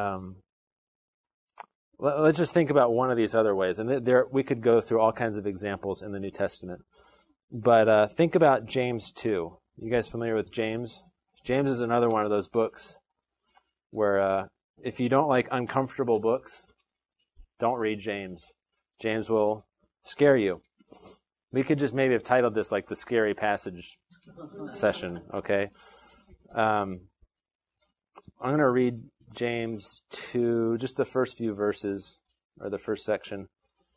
Let's just think about one of these other ways. And we could go through all kinds of examples in the New Testament. But think about James 2. You guys familiar with James? James is another one of those books where if you don't like uncomfortable books, don't read James. James will scare you. We could just maybe have titled this like the scary passage session, okay? I'm going to read James 2, just the first few verses, or the first section.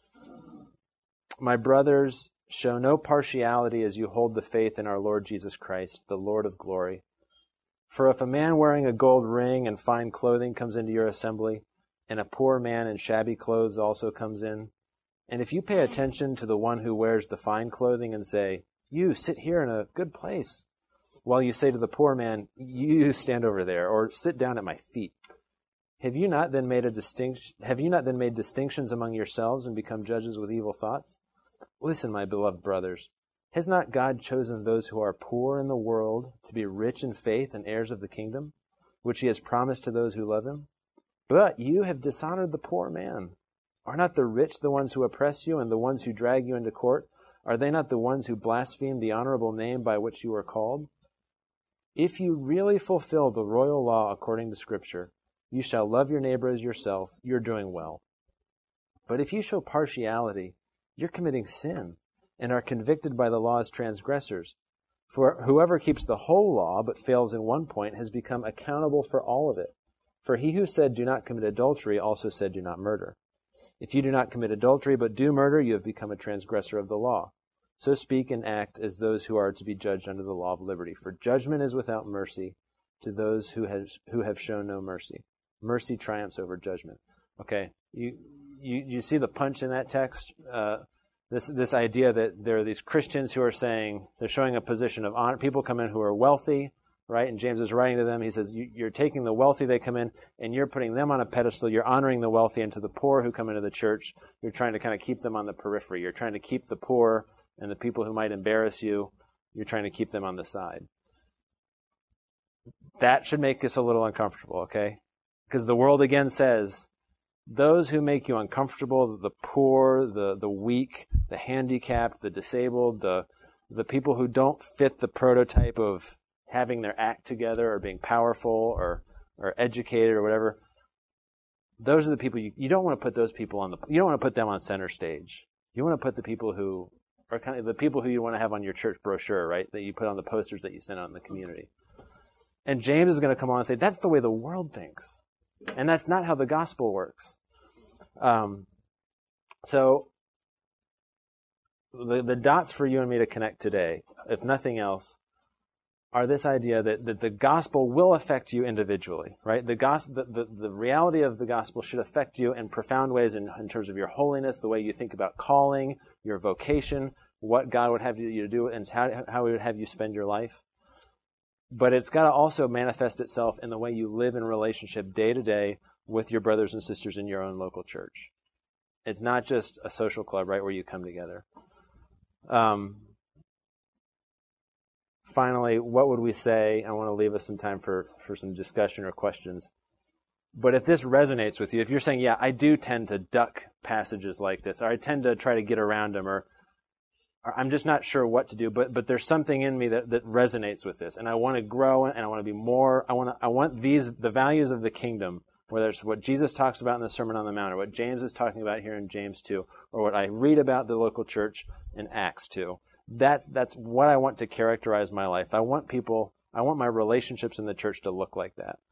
My brothers, show no partiality as you hold the faith in our Lord Jesus Christ, the Lord of glory. For if a man wearing a gold ring and fine clothing comes into your assembly, and a poor man in shabby clothes also comes in, and if you pay attention to the one who wears the fine clothing and say, you sit here in a good place, while you say to the poor man, you stand over there, or sit down at my feet, have you not then made distinctions among yourselves and become judges with evil thoughts? Listen, my beloved brothers, has not God chosen those who are poor in the world to be rich in faith and heirs of the kingdom, which He has promised to those who love Him? But you have dishonored the poor man. Are not the rich the ones who oppress you and the ones who drag you into court? Are they not the ones who blaspheme the honorable name by which you are called? If you really fulfill the royal law according to Scripture, you shall love your neighbor as yourself, you're doing well. But if you show partiality, you're committing sin and are convicted by the law as transgressors. For whoever keeps the whole law but fails in one point has become accountable for all of it. For he who said, do not commit adultery, also said, do not murder. If you do not commit adultery but do murder, you have become a transgressor of the law. So speak and act as those who are to be judged under the law of liberty. For judgment is without mercy to those who have shown no mercy. Mercy triumphs over judgment. Okay, you see the punch in that text? This idea that there are these Christians who are saying, they're showing a position of honor. People come in who are wealthy, right? And James is writing to them. He says, you're taking the wealthy, they come in, and you're putting them on a pedestal. You're honoring the wealthy, and to the poor who come into the church, you're trying to kind of keep them on the periphery. You're trying to keep the poor and the people who might embarrass you, you're trying to keep them on the side. That should make us a little uncomfortable, okay? Because the world again says, those who make you uncomfortable, the poor, the weak, the handicapped, the disabled, the people who don't fit the prototype of having their act together or being powerful or educated or whatever, those are the people you don't want to put those people you don't want to put them on center stage. You want to put the people who are kind of the people who you want to have on your church brochure, right? That you put on the posters that you send out in the community. And James is going to come on and say, that's the way the world thinks. And that's not how the gospel works. So the dots for you and me to connect today, if nothing else, are this idea that the gospel will affect you individually, right? The reality of the gospel should affect you in profound ways in terms of your holiness, the way you think about calling, your vocation, what God would have you to do, and how He would have you spend your life. But it's got to also manifest itself in the way you live in relationship day to day with your brothers and sisters in your own local church. It's not just a social club, right, where you come together. Finally, what would we say? I want to leave us some time for some discussion or questions. But if this resonates with you, if you're saying, yeah, I do tend to duck passages like this, or I tend to try to get around them, or I'm just not sure what to do, but there's something in me that resonates with this, and I want to grow, and I want to be more, I want the values of the kingdom, whether it's what Jesus talks about in the Sermon on the Mount, or what James is talking about here in James 2, or what I read about the local church in Acts 2. That's what I want to characterize my life. I want my relationships in the church to look like that.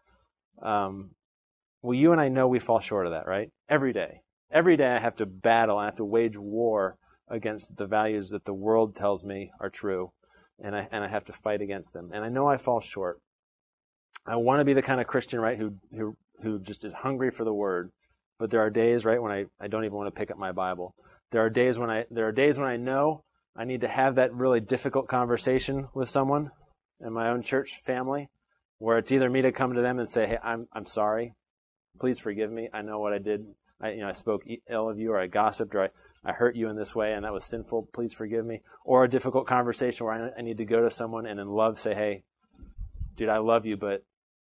Well, you and I know we fall short of that, right? Every day. Every day I have to battle, I have to wage war against the values that the world tells me are true, and I have to fight against them. And I know I fall short. I want to be the kind of Christian, right, who just is hungry for the Word. But there are days, right, when I don't even want to pick up my Bible. There are days when I know I need to have that really difficult conversation with someone in my own church family, where it's either me to come to them and say, hey, I'm sorry. Please forgive me. I know what I did. I spoke ill of you, or I gossiped, or I hurt you in this way, and that was sinful. Please forgive me. Or a difficult conversation where I need to go to someone and in love say, hey, dude, I love you, but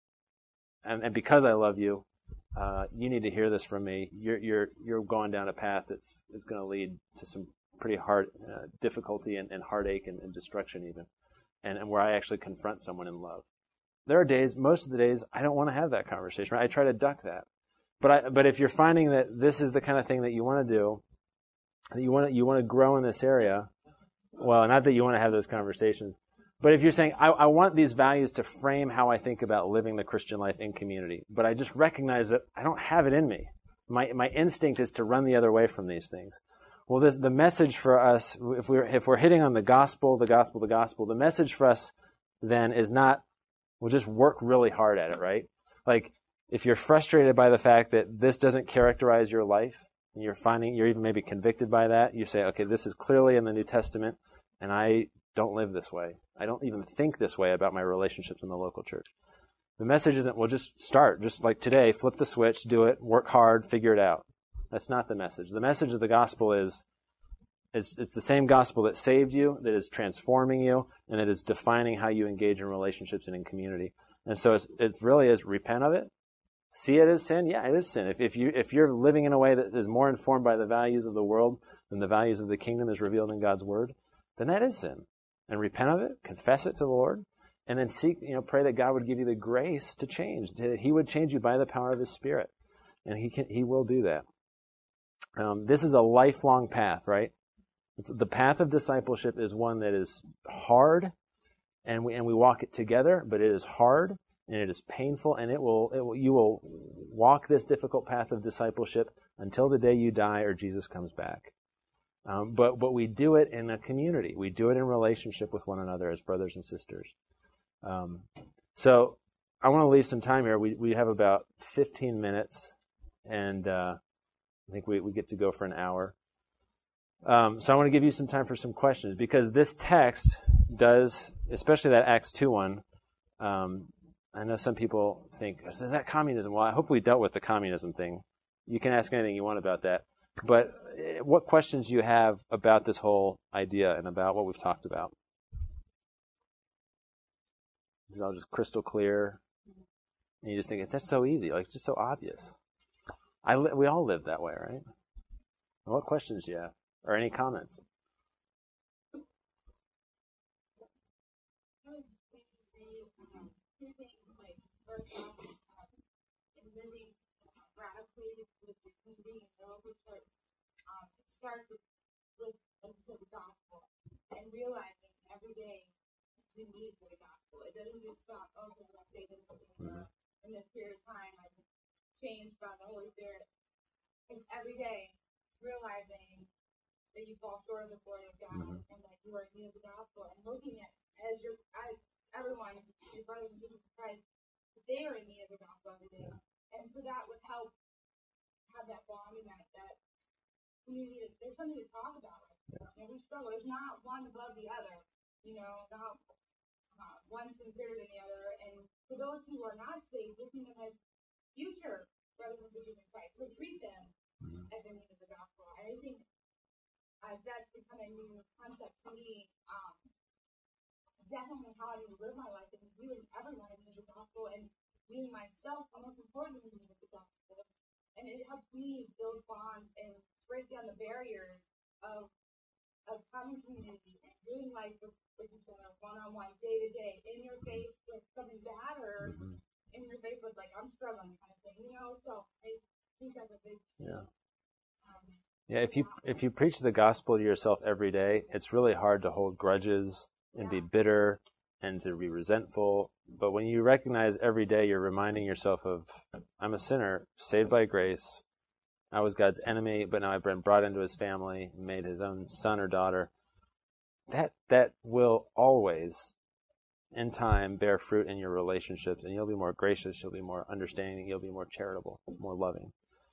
and because I love you, you need to hear this from me. You're going down a path that's going to lead to some pretty hard difficulty and heartache and destruction even, and where I actually confront someone in love. There are days, most of the days, I don't want to have that conversation. Right? I try to duck that. But if you're finding that this is the kind of thing that you want to do, that you want to grow in this area, well, not that you want to have those conversations, but if you're saying, I want these values to frame how I think about living the Christian life in community, but I just recognize that I don't have it in me. My instinct is to run the other way from these things. Well, the message for us, if we're hitting on the gospel, the message for us then is not, we'll just work really hard at it, right? Like, if you're frustrated by the fact that this doesn't characterize your life, and you're even maybe convicted by that, you say, okay, this is clearly in the New Testament, and I don't live this way. I don't even think this way about my relationships in the local church. The message isn't, well, just start. Just like today, flip the switch, do it, work hard, figure it out. That's not the message. The message of the gospel is, it's the same gospel that saved you, that is transforming you, and that is defining how you engage in relationships and in community. And so it really is repent of it. See it as sin? Yeah, it is sin. If you're living in a way that is more informed by the values of the world than the values of the kingdom as revealed in God's word, then that is sin. And repent of it, confess it to the Lord, and then seek, pray that God would give you the grace to change, that He would change you by the power of His Spirit. And He will do that. This is a lifelong path, right? The path of discipleship is one that is hard, and we walk it together, but it is hard, and it is painful, and you will walk this difficult path of discipleship until the day you die or Jesus comes back. But we do it in a community. We do it in relationship with one another as brothers and sisters. So I want to leave some time here. We have about 15 minutes, and I think we get to go for an hour. So I want to give you some time for some questions, because this text does, especially that Acts 2 one, I know some people think, is that communism? Well, I hope we dealt with the communism thing. You can ask anything you want about that. But what questions do you have about this whole idea and about what we've talked about? Is it all just crystal clear? And you just think, that's so easy. Like, it's just so obvious. We all live that way, right? And what questions do you have? Or any comments? Start with the gospel and realizing every day we need the gospel. It doesn't just stop, okay, let's say this in this period of time, I just changed by the Holy Spirit. It's every day realizing that you fall short of the glory of God and that you are in need of the gospel, and looking at as everyone, your brothers and sisters in Christ, they are in need of the gospel every day. And so that would help have that bond and that community. There's something to talk about. Right? We struggle. There's not one above the other. Not one sincere than the other. And for those who are not saved, looking at them as future brothers and sisters in Christ, so treat them as in need of the gospel. And I think that's become a new concept to me. Definitely how I need to live my life and viewing everyone in need of the gospel, and viewing myself, the most important in need of the gospel. And it helps me build bonds and break down the barriers of having community and doing life with each other, one-on-one, day-to-day, in your face with something bad, or in your face with, like, I'm struggling kind of thing, So I think that's a big thing. Yeah, if you preach the gospel to yourself every day, it's really hard to hold grudges and be bitter and to be resentful. But when you recognize every day you're reminding yourself of, I'm a sinner, saved by grace, I was God's enemy, but now I've been brought into His family, made His own son or daughter, that will always, in time, bear fruit in your relationships, and you'll be more gracious, you'll be more understanding, you'll be more charitable, more loving.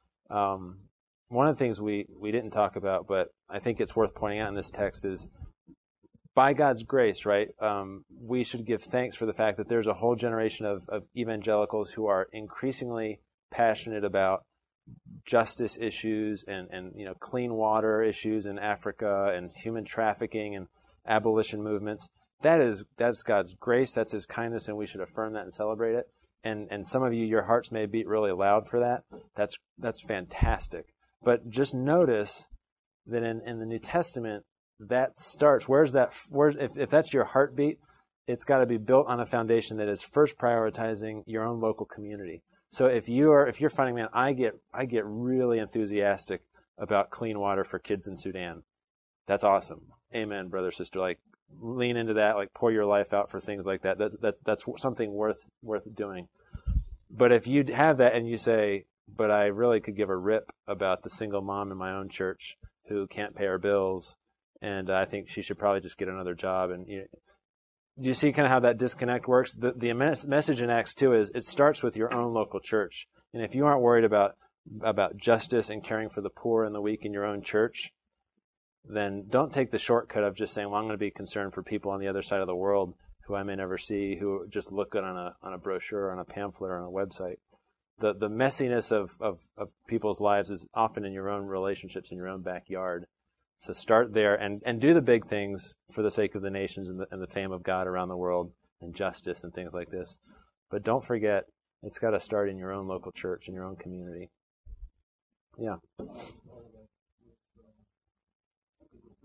One of the things we didn't talk about, but I think it's worth pointing out in this text is, by God's grace, right, we should give thanks for the fact that there's a whole generation of evangelicals who are increasingly passionate about justice issues and clean water issues in Africa and human trafficking and abolition movements. That's God's grace, that's His kindness, and we should affirm that and celebrate it. And some of you, your hearts may beat really loud for that. That's fantastic. But just notice that in the New Testament, that starts. If that's your heartbeat, it's got to be built on a foundation that is first prioritizing your own local community. So if you're finding, man, I get really enthusiastic about clean water for kids in Sudan. That's awesome. Amen, brother, sister. Like, lean into that. Like, pour your life out for things like that. That's something worth doing. But if you have that and you say, but I really could give a rip about the single mom in my own church who can't pay her bills, and I think she should probably just get another job. And do you see kind of how that disconnect works? The message in Acts 2 is it starts with your own local church. And if you aren't worried about justice and caring for the poor and the weak in your own church, then don't take the shortcut of just saying, well, I'm going to be concerned for people on the other side of the world who I may never see, who just look good on a brochure, on a pamphlet, or on a website. The messiness of people's lives is often in your own relationships, in your own backyard. So start there and do the big things for the sake of the nations and the fame of God around the world and justice and things like this. But don't forget, it's got to start in your own local church, in your own community. Yeah.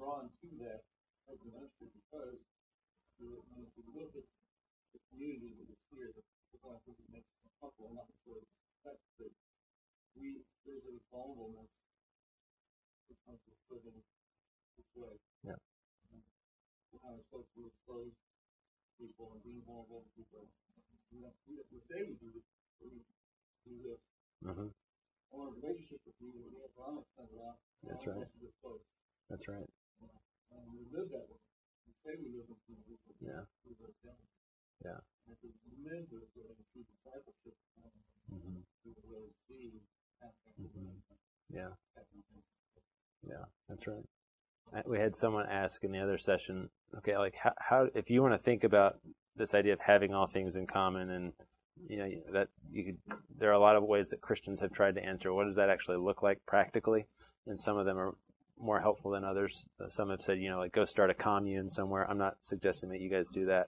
drawn to that type of ministry because if you look at the community that is here, the Black person makes it comfortable, not necessarily respect, but there's a vulnerableness that comes with living this way. Yeah. How it's supposed to expose people and being vulnerable to people. We say we do this, but we do this. Mm-hmm. I want a relationship with you, we have promise turned around. That's right. That's right. And we live that way. We say we live in community. Yeah. Yeah. And if we live this way in true discipleship, we will really see happening. Yeah. Yeah, that's right. We had someone ask in the other session, okay, like how if you want to think about this idea of having all things in common, and that there are a lot of ways that Christians have tried to answer. What does that actually look like practically? And some of them are more helpful than others. Some have said, like go start a commune somewhere. I'm not suggesting that you guys do that.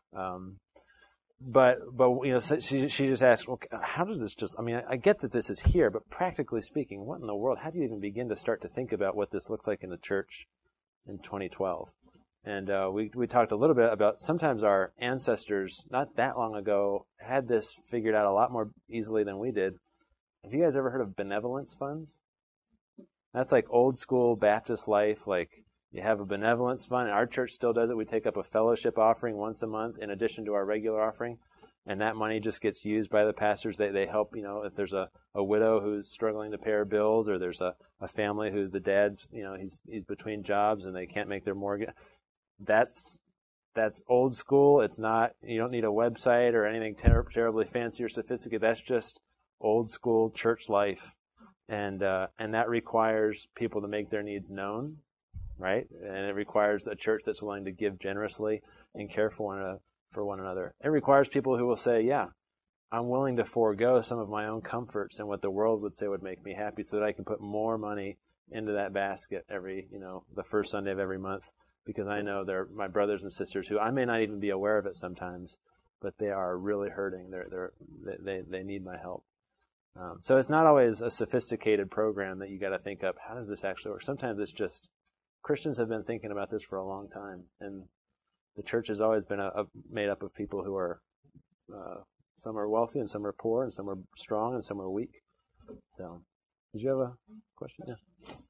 But so she just asked, well, how does this I get that this is here, but practically speaking, what in the world, how do you even begin to start to think about what this looks like in the church in 2012? And we talked a little bit about sometimes our ancestors, not that long ago, had this figured out a lot more easily than we did. Have you guys ever heard of benevolence funds? That's like old school Baptist life, like you have a benevolence fund, and our church still does it. We take up a fellowship offering once a month in addition to our regular offering, and that money just gets used by the pastors. They help, if there's a widow who's struggling to pay her bills, or there's a family who's the dad's, he's between jobs and they can't make their mortgage. That's old school. It's not, you don't need a website or anything terribly fancy or sophisticated. That's just old school church life, and that requires people to make their needs known. Right? And it requires a church that's willing to give generously and care for one another. It requires people who will say, yeah, I'm willing to forego some of my own comforts and what the world would say would make me happy so that I can put more money into that basket every, the first Sunday of every month, because I know they're my brothers and sisters who I may not even be aware of it sometimes, but they are really hurting. They need my help. So it's not always a sophisticated program that you got to think up. How does this actually work? Sometimes it's just Christians have been thinking about this for a long time, and the church has always been made up of people who are, some are wealthy and some are poor and some are strong and some are weak. So, did you have a question? Yeah.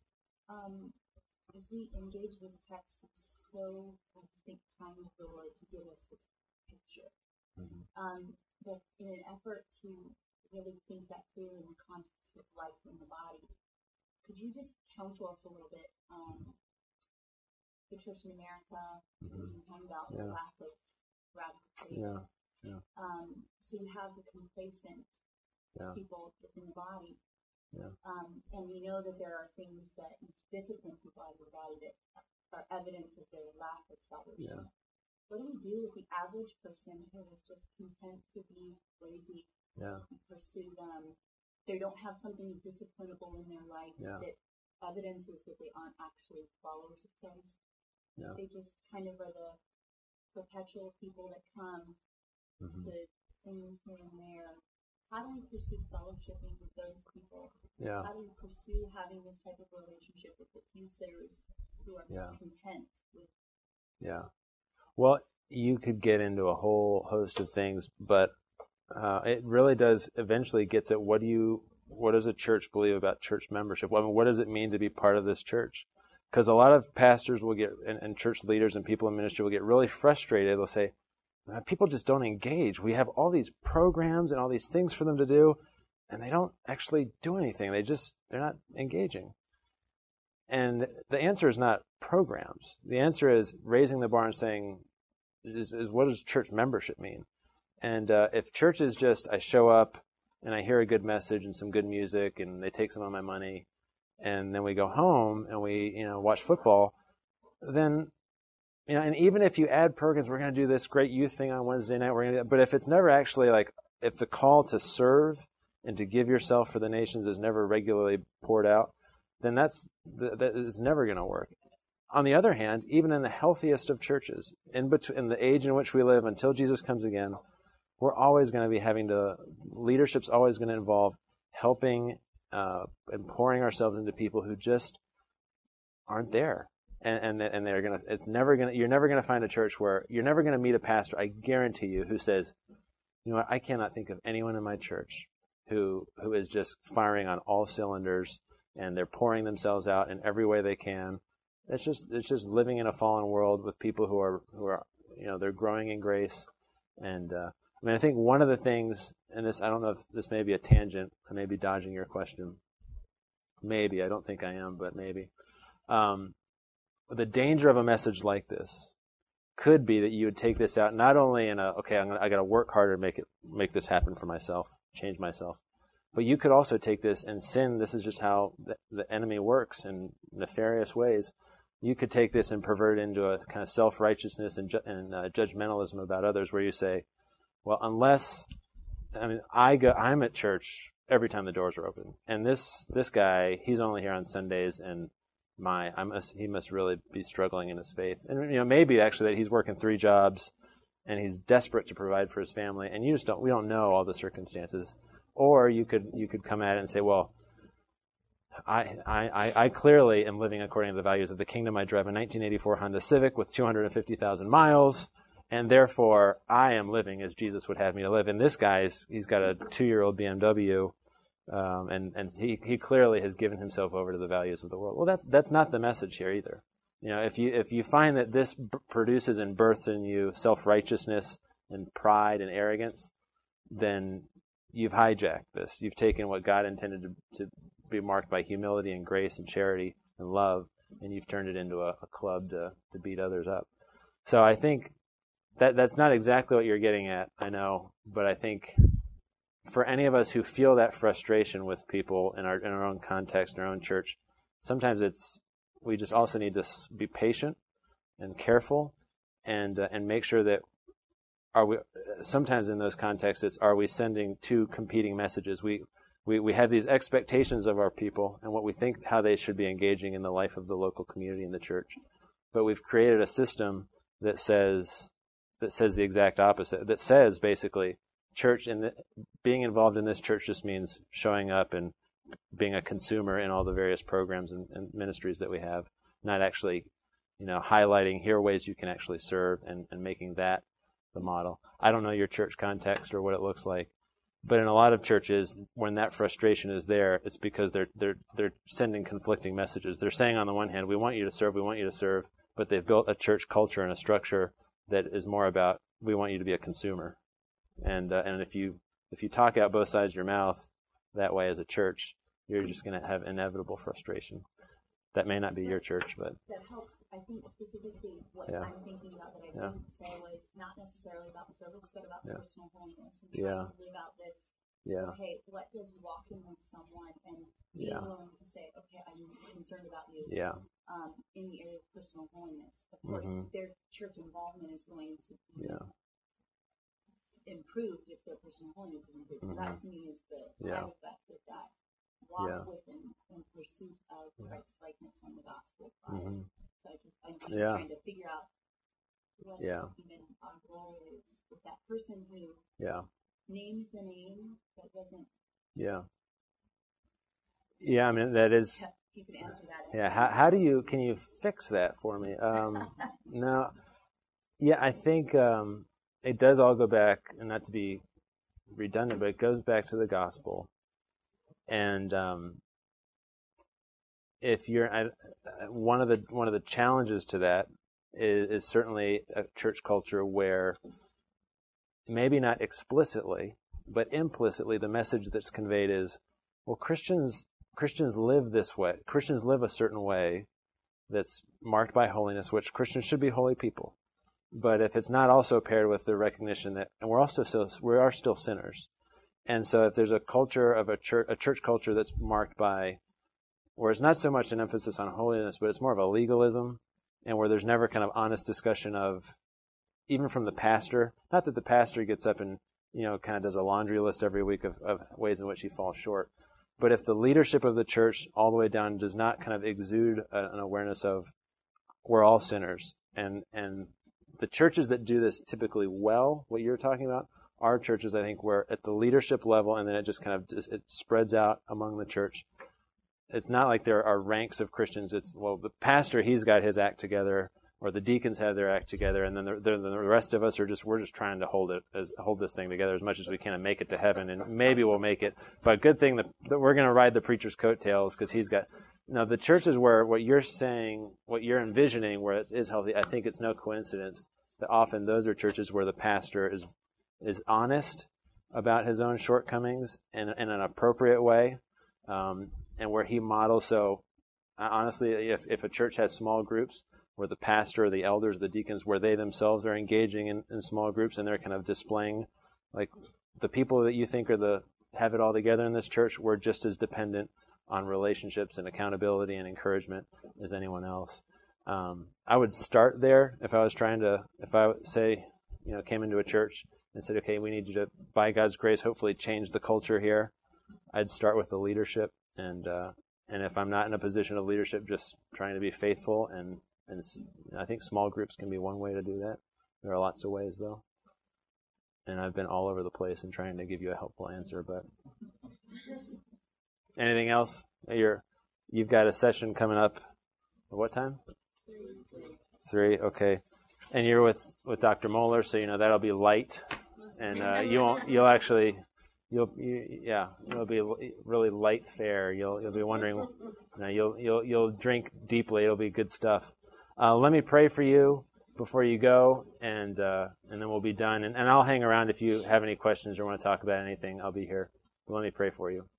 As we engage this text, it's so, I think, kind of the Lord to give us this picture. But in an effort to really think that through in the context of life in the body, could you just counsel us a little bit on the church in America, talking about the lack of radical faith. So you have the complacent people within the body. And we know that there are things that discipline people out of the body that are evidence of their lack of salvation. What do we do with the average person who is just content to be lazy and pursue them? They don't have something disciplinable in their life that evidences that they aren't actually followers of Christ. They just kind of are the perpetual people that come to things here and there. How do we pursue fellowshipping with those people? How do we pursue having this type of relationship with the few sinners who are content with? Well, you could get into a whole host of things, but it really does eventually gets at what does a church believe about church membership? I mean, what does it mean to be part of this church? Because a lot of pastors will get, and church leaders and people in ministry will get really frustrated. They'll say, people just don't engage. We have all these programs and all these things for them to do, and they don't actually do anything. They're not engaging. And the answer is not programs. The answer is raising the bar and saying, is what does church membership mean? And if church is just, I show up and I hear a good message and some good music and they take some of my money, and then we go home and we, watch football, then, and even if you add programs, we're going to do this great youth thing on Wednesday night, but if it's never actually if the call to serve and to give yourself for the nations is never regularly poured out, then that is never going to work. On the other hand, even in the healthiest of churches, in the age in which we live until Jesus comes again, we're always going to be leadership's always going to involve helping and pouring ourselves into people who just aren't there. and they're gonna. It's never gonna. You're never gonna find a church where you're never gonna meet a pastor. I guarantee you, who says, you know what, I cannot think of anyone in my church who is just firing on all cylinders and they're pouring themselves out in every way they can. It's just living in a fallen world with people who are they're growing in grace. And I think one of the things, and this, I don't know if this may be a tangent, I may be dodging your question. Maybe, I don't think I am, but maybe. The danger of a message like this could be that you would take this out not only in I got to work harder to make this happen for myself, change myself, but you could also take this and sin. This is just how the enemy works in nefarious ways. You could take this and pervert it into a kind of self-righteousness and judgmentalism about others, where you say, well, I'm at church every time the doors are open, and this guy, he's only here on Sundays, and he must really be struggling in his faith. And maybe actually that he's working 3 jobs and he's desperate to provide for his family, and we don't know all the circumstances. Or you could come at it and say, well, I clearly am living according to the values of the kingdom. I drive a 1984 Honda Civic with 250,000 miles, and therefore I am living as Jesus would have me to live. And this guy, he's got a 2-year-old BMW, and he clearly has given himself over to the values of the world. Well, that's not the message here either. If you find that this produces and births in you self-righteousness and pride and arrogance, then you've hijacked this. You've taken what God intended to be marked by humility and grace and charity and love, and you've turned it into a club to beat others up. So I think that's not exactly what you're getting at, I know, but I think for any of us who feel that frustration with people in our own context, in our own church, sometimes we just also need to be patient and careful and make sure that sometimes in those contexts, are we sending 2 competing messages? We have these expectations of our people and what we think how they should be engaging in the life of the local community and the church. But we've created a system that says the exact opposite, that says basically church and being involved in this church just means showing up and being a consumer in all the various programs and ministries that we have, not actually, highlighting here are ways you can actually serve and making that the model. I don't know your church context or what it looks like, but in a lot of churches, when that frustration is there, it's because they're sending conflicting messages. They're saying on the one hand, we want you to serve, but they've built a church culture and a structure that is more about, we want you to be a consumer. And if you talk out both sides of your mouth that way as a church, you're just going to have inevitable frustration. That may not be your church, but that helps. I think specifically what I'm thinking about that I didn't say was not necessarily about service, but about personal holiness and trying to live out this. Okay, what does walking with someone and being willing to say, okay, I'm concerned about you. In the area of personal holiness, of course, their church involvement is going to be improved if their personal holiness is improved. So that to me is the side effect of that. Walk with in pursuit of Christ's likeness and the gospel. So I'm just trying to figure out what even our goal is with that person who names the name but doesn't. I mean, that is. You can answer that. How can you fix that for me? No. I think it does all go back, and not to be redundant, but it goes back to the gospel. And if you're one of the challenges to that is certainly a church culture where maybe not explicitly but implicitly the message that's conveyed is, well, Christians live this way. Christians live a certain way that's marked by holiness, which Christians should be holy people. But if it's not also paired with the recognition that, and we are still sinners. And so if there's a culture of a church culture that's marked by, where it's not so much an emphasis on holiness, but it's more of a legalism, and where there's never kind of honest discussion of, even from the pastor, not that the pastor gets up and, kind of does a laundry list every week of ways in which he falls short, but if the leadership of the church all the way down does not kind of exude an awareness of, we're all sinners, and the churches that do this typically well, what you're talking about, are churches, I think, where at the leadership level, and then it just kind of it spreads out among the church, it's not like there are ranks of Christians. It's, well, the pastor, he's got his act together, or the deacons have their act together, and then the rest of us we're just trying to hold this thing together as much as we can and make it to heaven, and maybe we'll make it. But good thing that we're going to ride the preacher's coattails, because he's got. Now, the churches where what you're saying, what you're envisioning, where it is healthy, I think it's no coincidence that often those are churches where the pastor is honest about his own shortcomings in an appropriate way, and where he models. So, honestly, if a church has small groups where the pastor or the elders, the deacons, where they themselves are engaging in small groups and they're kind of displaying, like, the people that you think have it all together in this church, we're just as dependent on relationships and accountability and encouragement as anyone else. I would start there if I came into a church and said, okay, we need you to, by God's grace, hopefully change the culture here. I'd start with the leadership, and if I'm not in a position of leadership, just trying to be faithful, and I think small groups can be one way to do that. There are lots of ways, though. And I've been all over the place in trying to give you a helpful answer, but anything else? You've got a session coming up. At what time? 3. Okay. And you're with Dr. Moeller, so that'll be light, and it'll be really light fare. You'll be wondering, you'll drink deeply. It'll be good stuff. Let me pray for you before you go, and then we'll be done. And I'll hang around if you have any questions or want to talk about anything. I'll be here. But let me pray for you.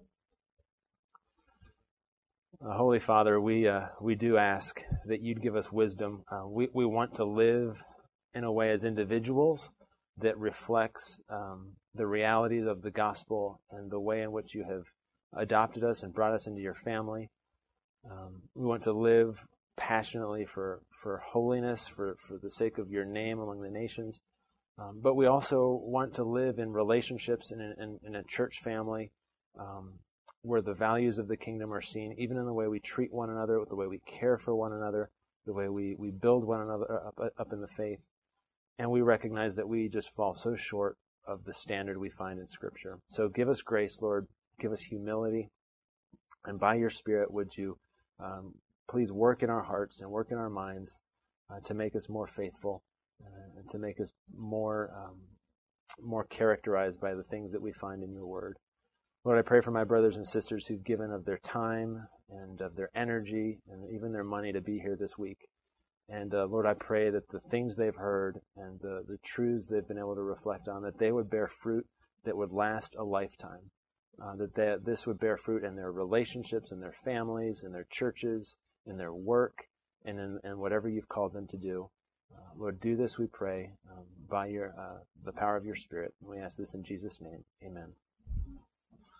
Holy Father, we do ask that you'd give us wisdom. We want to live in a way as individuals that reflects the realities of the gospel and the way in which you have adopted us and brought us into your family. We want to live passionately for holiness, for the sake of your name among the nations. But we also want to live in relationships in a church family where the values of the kingdom are seen, even in the way we treat one another, the way we care for one another, the way we build one another up in the faith. And we recognize that we just fall so short of the standard we find in Scripture. So give us grace, Lord. Give us humility. And by your Spirit, would you please work in our hearts and work in our minds to make us more faithful, and to make us more characterized by the things that we find in your word. Lord, I pray for my brothers and sisters who've given of their time and of their energy and even their money to be here this week. And Lord, I pray that the things they've heard and the truths they've been able to reflect on, that they would bear fruit that would last a lifetime. This would bear fruit in their relationships, in their families, in their churches, in their work, and in whatever you've called them to do. Lord, do this, we pray, by the power of your Spirit. We ask this in Jesus' name. Amen.